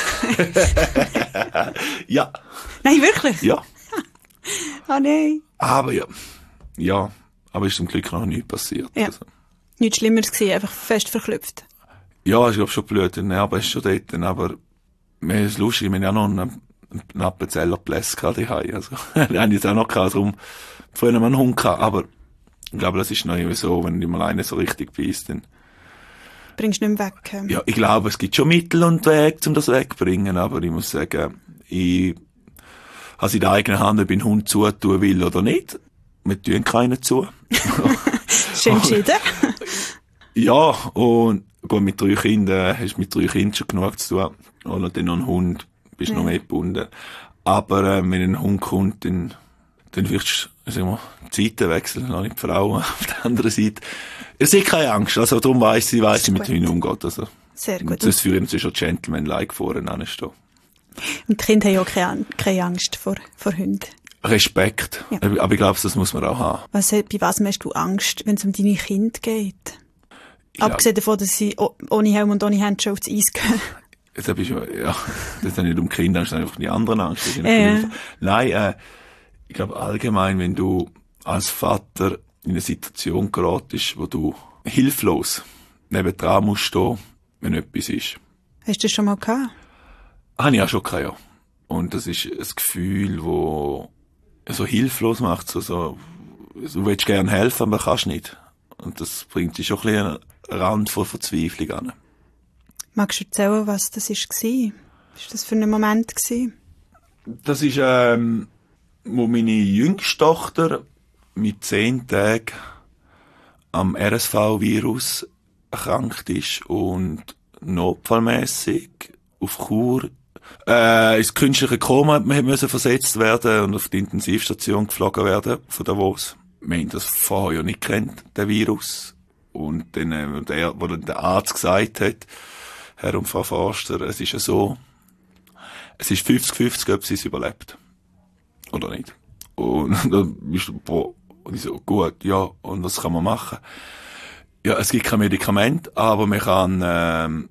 Ja. Nein, wirklich? Ja. Ah, oh, nein. Aber ja. Ja. Aber ist zum Glück noch nichts passiert. Ja. Also. Nichts Schlimmeres gewesen, einfach fest verklüpft. Ja, ich glaube schon blöd. Der Nerv ist schon dort, aber mir ist lustig, wir haben ja noch einen, einen Appenzeller Pläss gehabt, die Hause. Also, den haben jetzt auch noch gehabt, darum vorhin haben wir einen Hund gehabt, aber ich glaube, das ist noch immer so, wenn du mal einen so richtig beißt, dann bringst du nicht mehr weg. Ähm. Ja, ich glaube, es gibt schon Mittel und Wege, um das wegzubringen, aber ich muss sagen, ich habe in der eigenen Hand, ob ich einen Hund zutun will oder nicht. Wir tun keinen zu. Schön entschieden. Ja, und gut, mit drei Kindern hast du mit drei Kindern schon genug zu tun. Oder dann noch ein Hund, bist ja noch mehr gebunden. Aber äh, wenn ein Hund kommt, dann dann vielleicht, sagen wir, die Seite wechseln, noch nicht die Frauen auf der anderen Seite. Es ist keine Angst, also darum weiss ich, weiss ich, mit Hunden umgeht. Also, sehr gut. Das führt natürlich schon Gentleman-like vorne anstehen. Und die Kinder haben ja auch keine, keine Angst vor, vor Hunden. Respekt. Ja. Aber ich glaube, das muss man auch haben. Was, bei was hast du Angst, wenn es um deine Kinder geht? Ich Abgesehen glaub, davon, dass sie ohne Helm und ohne Handschuhe aufs Eis gehen. Das ist ja, ja, das ist nicht um Kinder, das ist einfach die anderen Angst. Äh. Nein, äh, ich glaube allgemein, wenn du als Vater in eine Situation geratest, wo du hilflos neben dran musst stehen, wenn etwas ist. Hast du das schon mal gehabt? Habe ich auch schon gehabt, ja. Und das ist ein Gefühl, wo so hilflos macht, so, so, du willst gerne helfen, aber kannst nicht. Und das bringt dich schon ein bisschen einen Rand von Verzweiflung an. Magst du erzählen, was das war? Was war das für ein Moment? Das ist, ähm, wo meine jüngste Tochter mit zehn Tagen am R S V-Virus erkrankt ist und notfallmässig auf Chur äh, ins künstliche Koma müssen versetzt werden und auf die Intensivstation geflogen werden von Davos. Wir haben das vorher ja nicht kennt, der Virus. Und dann, äh, der, wo dann der Arzt gesagt hat, Herr und Frau Forster, es ist ja so, es ist fünfzig fünfzig, ob sie es überlebt. Oder nicht. Und dann bist du, boah, und ich so, gut, ja, und was kann man machen? Ja, es gibt kein Medikament, aber man kann, ähm,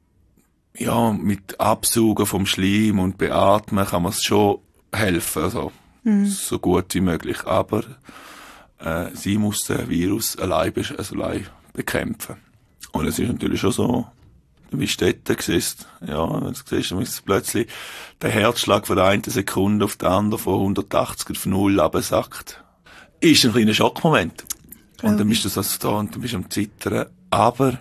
ja, mit Absaugen vom Schleim und Beatmen kann man es schon helfen, also, mhm. so gut wie möglich. Aber, äh, sie muss den Virus allein, also allein bekämpfen. Und es ist natürlich schon so, du bist dort gesessen, ja, jetzt siehst du plötzlich der Herzschlag von der einen Sekunde auf die andere von hundertachtzig auf null runtersackt. Ist ein kleiner Schockmoment. Glaube und dann bist du so da und du bist am Zittern. Aber,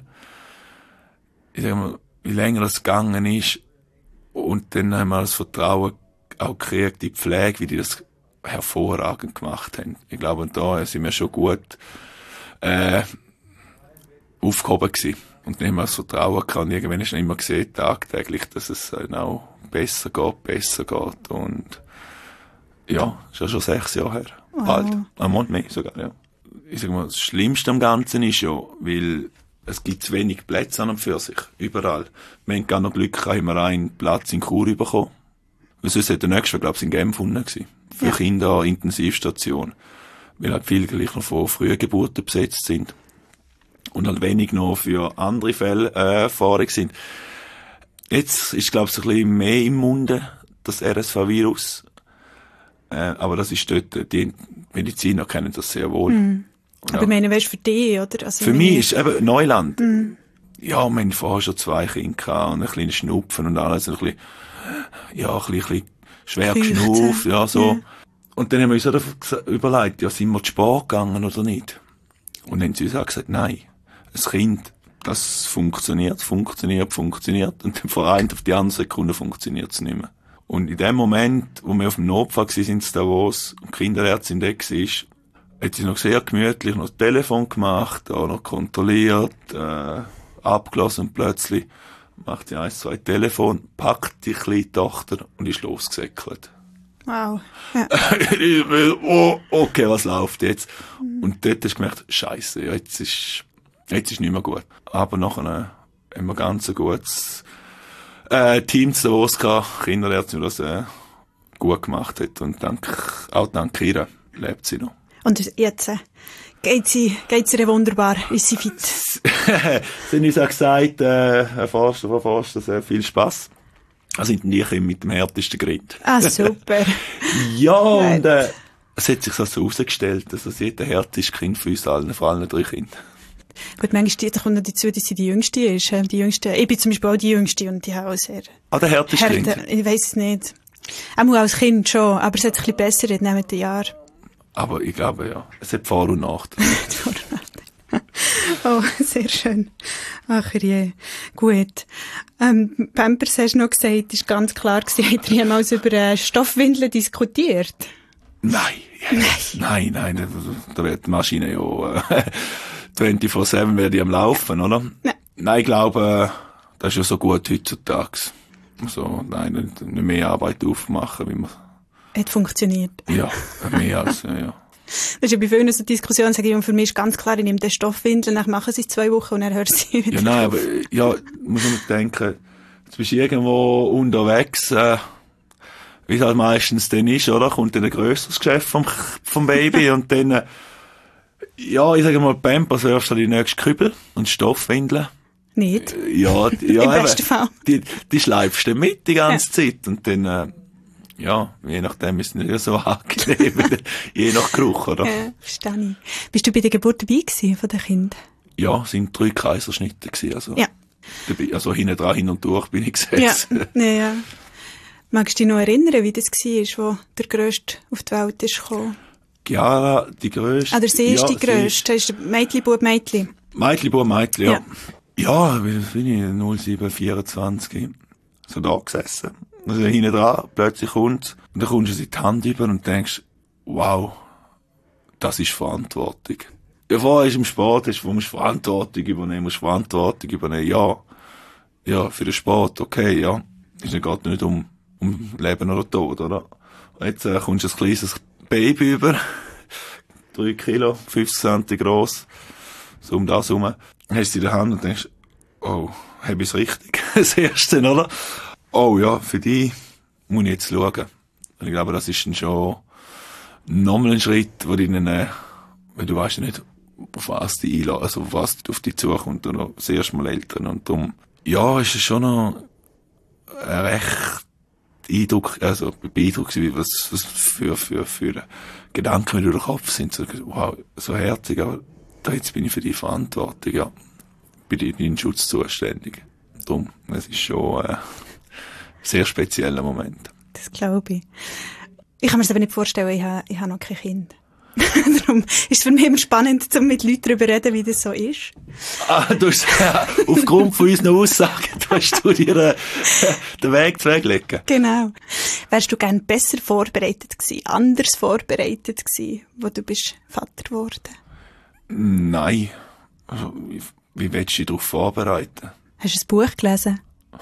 ich sag mal, wie länger es gegangen ist, und dann haben wir das Vertrauen auch gekriegt, die Pflege, wie die das hervorragend gemacht haben. Ich glaube, und da sind wir schon gut, äh, aufgehoben gewesen. Und dann haben wir das Vertrauen gehabt, und irgendwann ist dann immer gesehen, tagtäglich, dass es auch besser geht, besser geht. Und, ja, ist ja schon sechs Jahre her. Wow. Bald. Ein Monat mehr sogar, ja. Ich sag mal, das Schlimmste am Ganzen ist ja, weil es gibt zu wenig Plätze an und für sich. Überall. Wir haben gar noch Glück gehabt, haben wir einen Platz in Chur bekommen. Weil sonst hätte der nächste, glaube ich, in Genf gefunden gewesen. Für ja. Kinder Intensivstation. Weil halt viele gleich noch von frühen Geburten besetzt sind. Und halt wenig noch für andere Fälle, äh, Erfahrung sind. Jetzt ist, glaube ich, ein bisschen mehr im Munde, das R S V-Virus. Äh, aber das ist dort, die Mediziner kennen das sehr wohl. Mm. Aber ich meine, weißt du, für dich, oder? Also für mich ist eben Neuland. Mm. Ja, wir haben vorher schon zwei Kinder gehabt und ein kleines Schnupfen und alles, ein bisschen, ja, ein bisschen, ein bisschen schwer geschnupft, ja, so. Ja. Und dann haben wir uns auch überlegt, ja, sind wir zu Sport gegangen oder nicht? Und dann haben sie uns auch gesagt, nein, ein Kind, das funktioniert, funktioniert, funktioniert, und dann von einer auf die andere Sekunde funktioniert es nicht mehr. Und in dem Moment, wo wir auf dem Notfall waren, in Davos, und die Kinderärztin da war, hat sie noch sehr gemütlich noch das Telefon gemacht, auch noch kontrolliert, äh, abgelassen, und plötzlich macht sie eins, zwei Telefon, packt die kleine Tochter und ist losgesäckelt. Wow. Ja. Oh, okay, was läuft jetzt? Mhm. Und dort hast du gemerkt, Scheisse, ja, jetzt ist, jetzt ist nicht mehr gut. Aber nachher äh, haben wir ganz ein gutes äh, Team zu Davos gehabt, Kinderärztin, die das äh, gut gemacht hat. Und dank, auch dank ihr lebt sie noch. Und jetzt äh, geht sie, geht sie wunderbar, ist sie fit? Sie haben uns auch gesagt, äh, Herr Forster, Frau Forster, sehr viel Spass. Also sind die mit dem härtesten Grind. Ah, super. Ja, und äh, es hat sich so herausgestellt, dass das jeder härteste Kind für uns allen, vor allen drei Kindern. Gut, manchmal kommt noch dazu, dass sie die Jüngste ist. Die Jüngste, ich bin zum Beispiel auch die Jüngste und die haben auch sehr... Ah, der härteste Kind? Ich weiss es nicht. Auch als Kind schon, aber es hat sich ein bisschen besser neben den Jahren. Aber ich glaube, ja, es hat Vor- und Nachteile. Vor- und Nachteile. Oh, sehr schön. Ach je. Gut. Ähm, Pampers, hast du noch gesagt, ist ganz klar gewesen, habt ihr jemals über äh, Stoffwindeln diskutiert? Nein. Nein, nein, nein. Da wird die Maschine ja äh, vierundzwanzig sieben werde ich am Laufen, oder? Nein. Nein, ich glaube, das ist ja so gut heutzutage. So, nein, nicht mehr Arbeit aufmachen, wie man Hat funktioniert. Ja, mehr als, ja, ja. Das ist ja bei vielen so Diskussionen, sage ich, und für mich ist ganz klar, ich nehme den Stoffwindeln, dann machen sie es zwei Wochen und dann hört sie wieder. Ja, nein, aber, ja, muss man denken, jetzt bist du irgendwo unterwegs, äh, wie es halt meistens dann ist, oder? Kommt dann ein grösseres Geschäft vom, vom Baby und dann, äh, ja, ich sage mal, Pampers wirfst du die nächste Kübel und Stoffwindeln. Nicht? Äh, ja, die, ja, Im eben, besten Fall. Die, die schleifst du mit die ganze Ja. Zeit und dann, äh, ja, je nachdem ist es nicht so angenehm, je nach Geruch, oder? Ja, verstehe ich. Bist du bei der Geburt dabei gewesen von den Kindern? Ja, es sind drei Kaiserschnitte gewesen, also. Ja. Dabei, also hinten dran, hin und durch bin ich Ja, gesessen. ja, ja. Magst du dich noch erinnern, wie das war, wo der Grösste auf die Welt ist gekommen? Chiara, die Grösste. Oder sie ist ja, die Grösste. Das ist der Mädchen, Bub, Mädchen. Mädchen, Bub, Mädchen, ja. Ja. Ja, wie bin ich? null sieben vierundzwanzig. So da gesessen. Also hinten dran, plötzlich kommt und dann kommst du in die Hand über und denkst, wow, das ist Verantwortung. Ja, vorher ist im Sport, ist, wo musst du Verantwortung übernehmen, musst Verantwortung übernehmen, ja. Ja, für den Sport, okay, ja. Es geht nicht um, um Leben oder Tod, oder? Und jetzt äh, kommst du ein kleines Baby über, drei Kilo, fünfzig Zentimeter gross, so um das herum. Hast du in der Hand und denkst, oh, habe ich es richtig? Das Erste, oder? Oh ja, für dich muss ich jetzt schauen. Und ich glaube, das ist dann schon nochmal ein Schritt, wo du dann, äh, weil du weißt ja nicht, auf was die einladen, also auf was auf dich zukommt, und noch das erste Mal Eltern. Und darum, ja, ist es schon noch ein recht Eindruck, also beeindruckt, wie was, was für, für, für Gedanken durch den Kopf sind. So, wow, so herzig, aber da jetzt bin ich für die Verantwortung, ja. Bin ich in den Schutz zuständig. Darum, es ist schon, äh, sehr spezieller Moment. Das glaube ich. Ich kann mir das aber nicht vorstellen, ich habe, ich habe noch kein Kind. Darum ist es für mich immer spannend, um mit Leuten darüber zu reden, wie das so ist. Ah, du hast, äh, aufgrund von unseren Aussagen, du hast du dir äh, den Weg zurechtgelegt. Genau. Wärst du gern besser vorbereitet gewesen, anders vorbereitet gewesen, wo du bist Vater geworden? Nein. Also, wie, wie willst du dich darauf vorbereiten? Hast du ein Buch gelesen?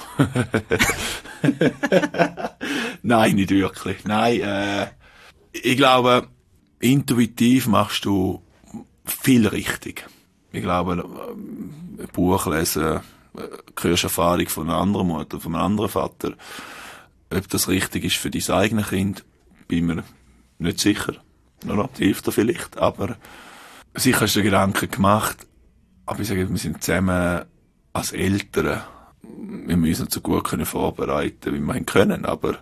Nein, nicht wirklich. Nein, äh, ich glaube, intuitiv machst du viel richtig. Ich glaube, ein Buch lesen, hörst Erfahrung von einer anderen Mutter, von einem anderen Vater. Ob das richtig ist für dein eigenes Kind, bin mir nicht sicher. Oder? Das hilft dir vielleicht, aber sicher hast du dir Gedanken gemacht. Aber ich sage, wir sind zusammen als Eltern, wir müssen uns so gut können vorbereiten, wie wir können, aber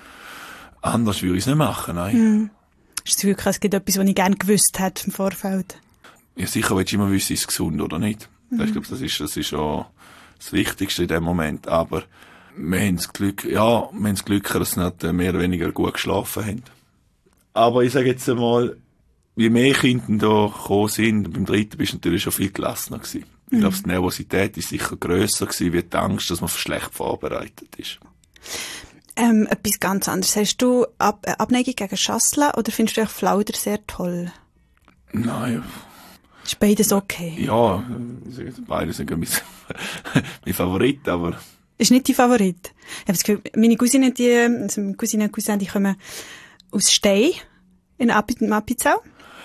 anders würde ich es nicht machen, nein. Hm. Ist es wirklich, es gibt etwas, was ich gerne gewusst hätte im Vorfeld? Ja, sicher willst du immer wissen, ist es gesund oder nicht. Mhm. Ich glaube, das ist, das ist auch das Wichtigste in dem Moment, aber wir haben das Glück, ja, wir haben das Glück, dass sie nicht mehr oder weniger gut geschlafen haben. Aber ich sage jetzt einmal, je mehr Kinder da gekommen sind, beim dritten bist du natürlich schon viel gelassener gewesen. Ich glaube, die Nervosität ist sicher grösser gewesen, wie die Angst, dass man schlecht vorbereitet ist. Ähm, etwas ganz anderes. Hast du Ab äh, Abneigung gegen Schasseln oder findest du auch Flauder sehr toll? Nein. Ist beides okay? Ja, beide sind mein, mein Favorit, aber... Ist nicht dein Favorit? Ich habe das Gefühl, meine Cousinen, die, also meine Cousinen und Cousinen, die kommen aus Stein in Appenzell.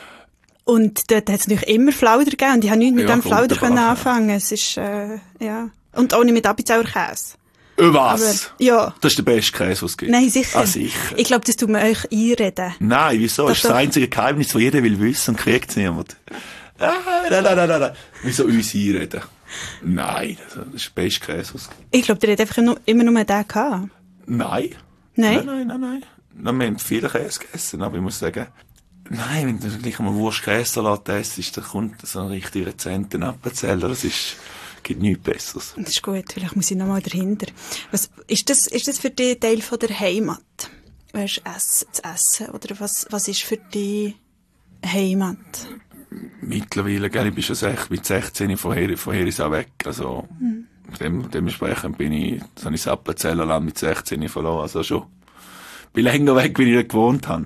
Und dort hat es natürlich immer Flauder gegeben und ich habe nichts mit Ja, dem Flauder wunderbar, ja. anfangen. Es ist, äh, ja. Und auch nicht mit Appenzeller Käse. Was? Aber, ja. Das ist der beste Käse, was es gibt. Nein, sicher. Ah, sicher. Ich glaube, das tut man euch einreden. Nein, wieso? Doch, Das ist das doch. einzige Geheimnis, das jeder will wissen und kriegt es niemand. Ah, nein, nein, nein, nein, nein. Wieso uns einreden? Nein, das ist der beste Käse, was es gibt. Ich glaube, der hat einfach nur, immer nur den gehabt. Nein. Nein? Nein, nein, nein, nein. Nein, wir haben viele Käse gegessen, aber ich muss sagen, nein, wenn du gleich einmal Wurst-Käsesalat isst, dann kommt so ein richtig rezenter Appenzeller. Das ist, gibt nichts Besseres. Das ist gut, vielleicht muss ich noch mal dahinter. Was, ist das, ist das für dich Teil von der Heimat? Weißt, Essen, zu essen? Oder was, was ist für dich Heimat? Mittlerweile, gell, ich bin schon sech, mit sechzehn von hier, von hier ist auch weg. Also, mhm. dem, dementsprechend bin ich, das habe ich das Appenzellerland mit sechzehn verloren. Also schon, bin länger weg, wie ich da gewohnt habe.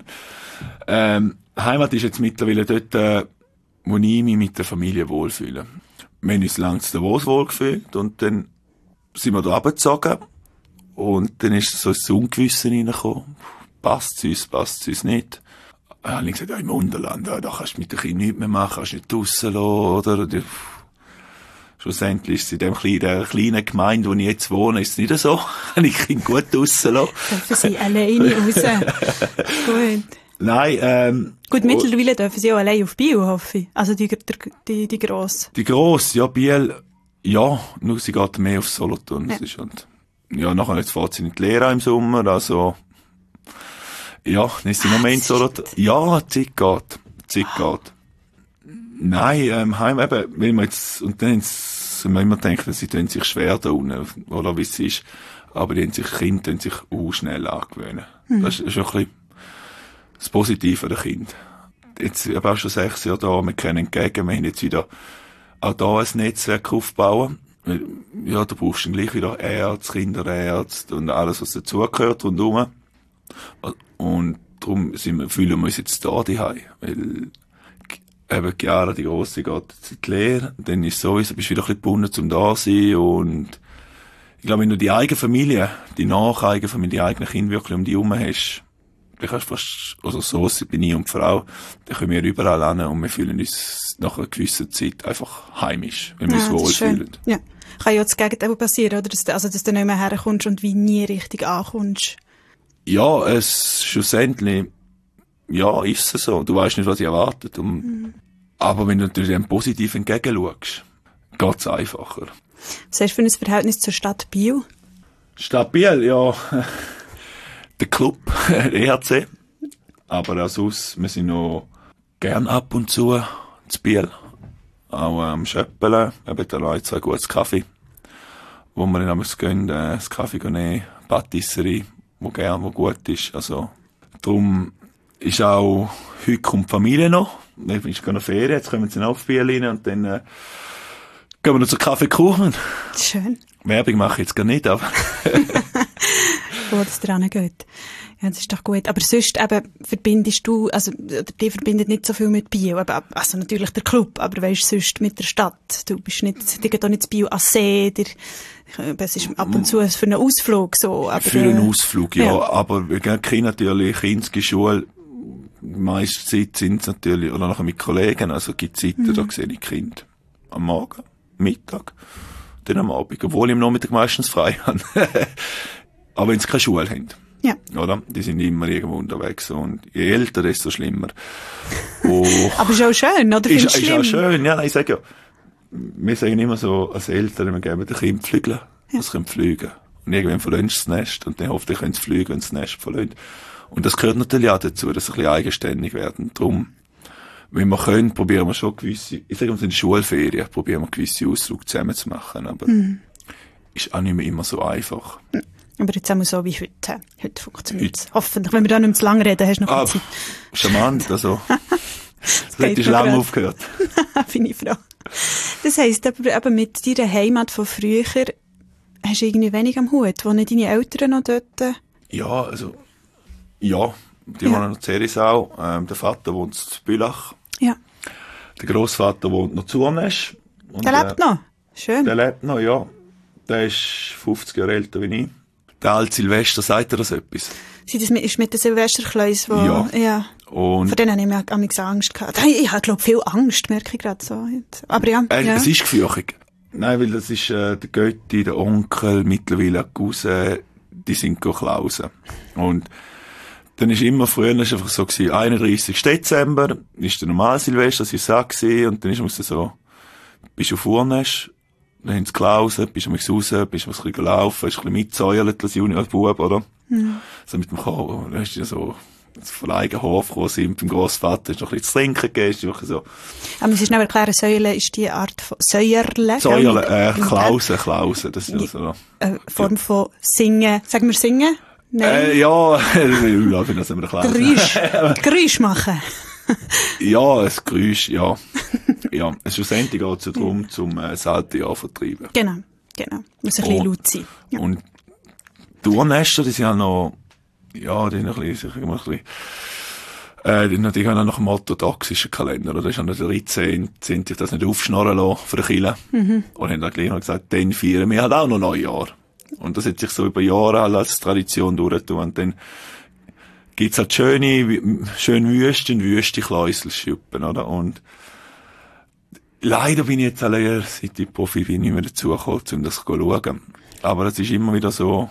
Ähm, Heimat ist jetzt mittlerweile dort, äh, wo ich mich mit der Familie wohlfühle. Wir haben uns lange zu Davos wohlgefühlt und dann sind wir da runtergezogen und dann ist so ein Ungewisse reingekommen. passt es uns, passt es uns nicht. Dann habe ich gesagt, ja, im Unterland, ja, da kannst du mit den Kindern nichts mehr machen, kannst nicht draussen lassen, oder? Die, schlussendlich ist es in dem kleinen, kleinen Gemeinde, wo ich jetzt wohne, ist es nicht so. Kann ich Kinder gut draussen lassen. Dürfen sie alleine raus? Gut. Nein, ähm... Gut, mittlerweile dürfen sie auch allein auf Biel, hoffe ich. Also die, die, die, die Grosse. Die Grosse, ja, Biel, ja, nur sie geht mehr auf Solothurn. Ja. Das ist halt, ja, nachher jetzt fährt sie in die Lehre im Sommer, also, ja, dann ist sie im Moment Solothurn. Ja, die Zeit geht. Die Zeit oh. geht. Nein, ähm, heim eben, weil man jetzt, und dann haben wir immer gedacht, sie tun sich schwer da unten, oder wie es ist. Aber die haben sich, Kinder tun sich auch schnell angewöhnen. Mhm. Das ist schon ein bisschen das Positive der Kinder. Jetzt, ich habe auch schon sechs Jahre da, wir können entgegen, wir haben jetzt wieder auch da ein Netzwerk aufbauen. Ja, da brauchst du gleich wieder Ärzte, Kinderärzte und alles, was dazugehört rundherum. Und darum sind wir, fühlen wir uns jetzt da daheim. Weil, eben, Chiara, die Grosse, geht jetzt in die Lehre. Dann ist sowieso, bist du wieder ein bisschen gebunden zum da sein. Und ich glaube, wenn du die eigene Familie, die nacheigene Familie, die eigenen Kinder wirklich um dich herum hast, dann kannst du fast, also so bin ich und die Frau, dann können wir überall hin und wir fühlen uns nach einer gewissen Zeit einfach heimisch, wenn wir ja, uns wohlfühlen. Ja. Kann ja das Gegenteil passieren, oder? Dass du, also, dass du nicht mehr herkommst und wie nie richtig ankommst. Ja, es, schlussendlich, ja, ist es so. Du weißt nicht, was ich erwartet. Und, mhm. Aber wenn du natürlich dem positiv entgegenschaust, geht es einfacher. Was hast du für ein Verhältnis zur Stadt Biel? Stadt Biel, ja, der Club, der E H C. Aber auch sonst, wir sind noch gern ab und zu zu Biel. Auch am ähm, Schöppeln, eben da noch zwei gutes Kaffee, wo wir dann abends gehen, äh, das Kaffee nehmen, Patisserie, wo gern, wo gut ist. Also, darum ist auch, heute kommt die Familie noch, dann ist noch Ferien, jetzt kommen sie noch auf Biel rein und dann äh, gehen wir noch zur Kaffeekuchen. Schön. Werbung mache ich jetzt gar nicht, aber... Wo das dran geht. Ja, das ist doch gut. Aber sonst eben verbindest du, also die verbindet nicht so viel mit Biel, also natürlich der Club, aber weisst sonst mit der Stadt. Du bist nicht, die geht auch nicht zu Biel an See, der, es ist ab und zu für einen Ausflug so. Aber, für einen Ausflug, ja, ja. Aber wir gehen natürlich in die Schule, die meiste Zeit sind es natürlich, oder nachher mit Kollegen, also gibt es Zeiten, mhm. da sehe ich Kinder am Morgen, Mittag, dann am Abend, obwohl ich am Nachmittag meistens frei habe. Aber wenn sie keine Schule haben. Ja. Oder? Die sind immer irgendwo unterwegs. Und je älter, desto schlimmer. Oh. Aber ist auch schön, oder? Ist, ist auch schön, ja. Nein, ich sage ja, wir sagen immer so, als Eltern, wir geben den Kindern Flügel. Ja. Das können fliegen. Und irgendwann verlassen sie das Nest. Und dann hoffentlich können sie fliegen, wenn sie das Nest verlassen. Und das gehört natürlich auch dazu, dass sie ein bisschen eigenständig werden. Darum, wenn wir können, probieren wir schon gewisse, ich sage mal, in den Schulferien, probieren wir gewisse Ausflüge zusammen zu machen. Aber mhm. ist auch nicht mehr immer so einfach. Mhm. Aber jetzt haben wir so wie heute. Heute funktioniert es. Hoffentlich. Wenn wir da nicht mehr zu lange reden, hast du noch ah, Zeit. Charmant, also. Das hätte ich lange aufgehört. Bin ich froh. Das heisst, aber eben mit deiner Heimat von früher hast du irgendwie wenig am Hut. Wohnen deine Eltern noch dort? Ja, also, ja. Die ja. wohnen noch in Zerisau. Ähm, der Vater wohnt in Bülach. Ja. Der Grossvater wohnt noch zu Zurnesch. Der lebt äh, noch? Schön. Der lebt noch, ja. Der ist fünfzig Jahre älter wie ich. Der alte Silvester, sagt er das etwas? Sie, das ist mit den Silvesterkleus, wo, ja. ja. Und vor denen habe ich mir amigs Angst gehabt. Ich habe, glaube viel Angst, merke ich gerade so. Aber ja. Äh, ja. Es ist gefürchtig. Nein, weil das ist, äh, der Götti, der Onkel, mittlerweile die Cousine, die sind Klausen. Und dann ist immer früher ist einfach so gewesen, einunddreißigsten Dezember, ist der normale Silvester, das ist so gewesen, und dann ist man so, bist du auf Urnest, dann haben sie gelaufen, bist du mal raus, bist du ein bisschen gelaufen, hast ein bisschen mitsäuert als Junior-Bub, oder? Mhm. So mit dem Kochen, dann hast du ja so, von eigenen Hof gekommen sind, beim Grossvater, hast du noch ein bisschen zu trinken gegeben, ist so. Aber es ist nicht erklären, Säule ist die Art von, Säuerle? Säuerle, äh, Klausen, Klausen, das ist so. Eine Form von Singen, sagen wir Singen? Nein. Äh, ja, ich glaube, das haben wir Klausen. Geräusch, Geräusch machen. Ja, ein Geräusch, ja. Ja, schlussendlich geht es ja darum, zum äh, das alte Jahr vertreiben. Genau, genau. Muss ein bisschen und, laut sein. Ja. Und die Urnester, die sind ja noch, ja, die sind noch ein bisschen, ein bisschen äh, die, die haben auch noch einen orthodoxischen Kalender, oder? Das ist an der dreizehn, sind sich das nicht aufschnorren lassen für die Kirche. Mhm. Und haben dann gleich noch gesagt, dann feiern wir halt auch noch Neujahr. Und das hat sich so über Jahre als Tradition durchgetan. Und dann gibt's halt schöne, schön wüste und wüste Kläuselschuppen, oder? Und leider bin ich jetzt alle, seit ich Profi bin, nicht mehr dazugekommen, um das zu schauen. Aber es ist immer wieder so,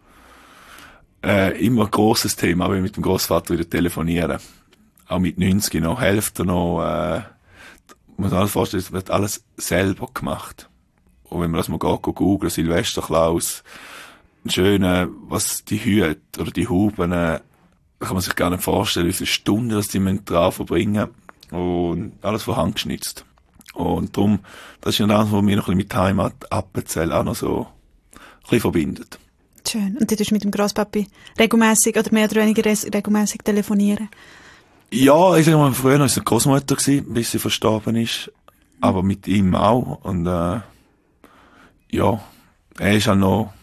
äh, immer ein grosses Thema, wenn ich mit dem Grossvater wieder telefonieren. Auch mit neunzig noch, Hälfte noch, äh, man muss alles vorstellen, es wird alles selber gemacht. Und wenn man das mal geht, googeln, Silvesterklaus, ein schöner, was die Hüte oder die Huben, äh, da kann man sich gar nicht vorstellen, wie viele Stunden das die drauf verbringen. Und alles von Hand geschnitzt. Und darum, das ist ja das, was mich noch ein bisschen mit Heimat Appenzell auch noch so ein bisschen verbindet. Schön. Und du tust mit dem Grosspapi regelmässig oder mehr oder weniger regelmässig telefonieren? Ja, ich sag mal, früher war es eine Großmutter gewesen, bis sie verstorben ist. Aber mit ihm auch. Und, äh, ja, er ist halt noch,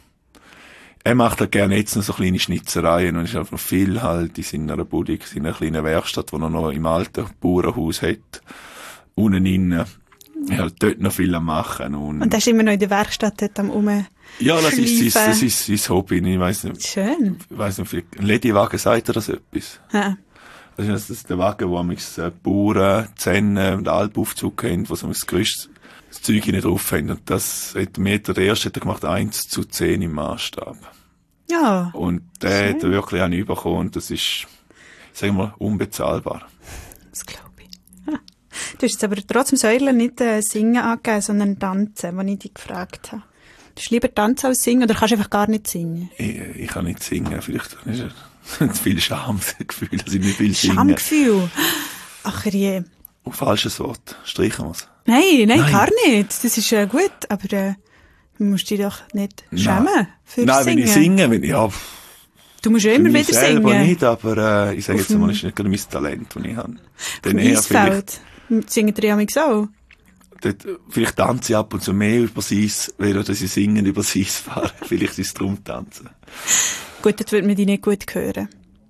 er macht halt gerne jetzt noch so kleine Schnitzereien und ist halt noch viel halt in seiner Bude, in seiner kleinen Werkstatt, die er noch im alten Bauernhaus hat. Unten innen. Er hat dort noch viel am machen. Und, und er ist immer noch in der Werkstatt dort am Rum. Ja, das ist, sein, das ist sein Hobby. Ich weiss nicht. Schön. Ich weiss nicht, ein Lediwagen sagt er das etwas? Ja. Das ist der Wagen, wo man die Bauern, Zähne und Alpaufzug kennt, wo so das größte Zeug nicht drauf haben. Und das hat Meter, der erste hat er gemacht, eins zu zehn im Maßstab. Ja. Und der schön. Hat er wirklich auch nicht bekommen. Und das ist, sagen wir mal, unbezahlbar. Das glaube ich. Ja. Du hast jetzt aber trotzdem Säulen nicht äh, Singen angegeben, sondern Tanzen, was ich dich gefragt habe. Du hast lieber tanzen als singen oder kannst du einfach gar nicht singen? Ich, ich kann nicht singen. Vielleicht ist es zu viel Schamgefühl, dass ich nicht viel singe. Schamgefühl? Ach je. Oh, falsches Wort. Streichen wir es. Nein, nein, nein, gar nicht. Das ist äh, gut, aber äh, du musst dich doch nicht schämen für Nein, Singen. wenn ich singe, wenn ich, ja... Du musst ja immer wieder singen. Ich nicht, aber äh, ich sage jetzt mal, das ist nicht gerade mein Talent, das ich habe. Auf dem Eisfeld singen die ja auch. Dort, vielleicht tanze ich ab und zu mehr über das Eis, weil dass ich singen über das Eis fahre. Vielleicht ist es drum tanzen. Gut, das würde man dich nicht gut hören.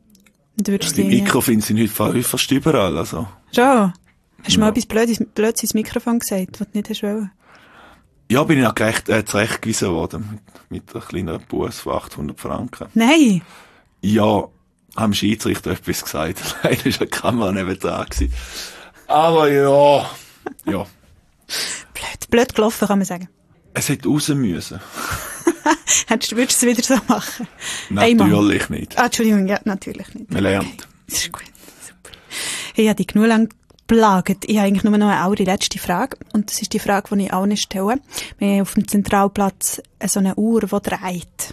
Du würdest ja, die singen. Mikrofone sind heute fast überall. Also. Schon? Hast du ja. mal etwas Blödes, Blödes ins Mikrofon gesagt, was du nicht hast wollen? Ja, bin ich auch gerecht, äh, zurechtgewiesen worden. Mit, mit einer kleinen Buß von achthundert Franken. Nein! Ja, haben Schiedsrichter etwas gesagt. Leider war eine Kamera neben dran. Aber ja, ja. Blöd, blöd gelaufen, kann man sagen. Es hätte raus müssen. Hättest du, würdest du es wieder so machen? Natürlich Einmal. nicht. Ah, Entschuldigung, ja, natürlich nicht. Man lernt. Okay. Das ist gut, super. Ich habe dich genug lang geplagt. Ich habe eigentlich nur noch eine alte letzte Frage. Und das ist die Frage, die ich auch nicht stelle. Wir haben auf dem Zentralplatz so eine Uhr, die dreht.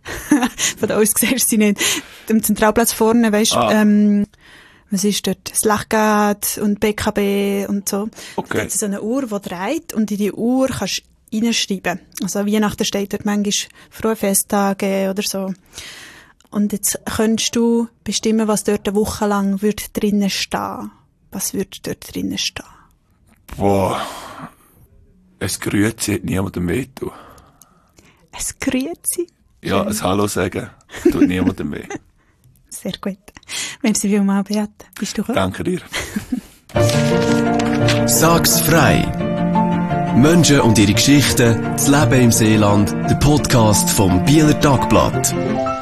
Von da aus siehst du sie nicht. Am Zentralplatz vorne, weisst du, ah. ähm, was ist dort? Das Lachgad und B K B und so. Okay. Da hat so eine Uhr, die dreht und in die Uhr kannst du reinschreiben. Also Weihnachten steht dort manchmal frohe Festtage oder so. Und jetzt könntest du bestimmen, was dort eine Woche lang würde drinnen stehen. Was würde dort drinnen stehen? Boah. Es Grüezi hat niemandem wehtun. Es Grüezi? Ja, ein Hallo sagen tut niemandem weh. Sehr gut. Merci vielmals, Beate. Bist du gut? Danke dir. Sag's frei. Menschen und ihre Geschichten, das Leben im Seeland, der Podcast vom Bieler Tagblatt.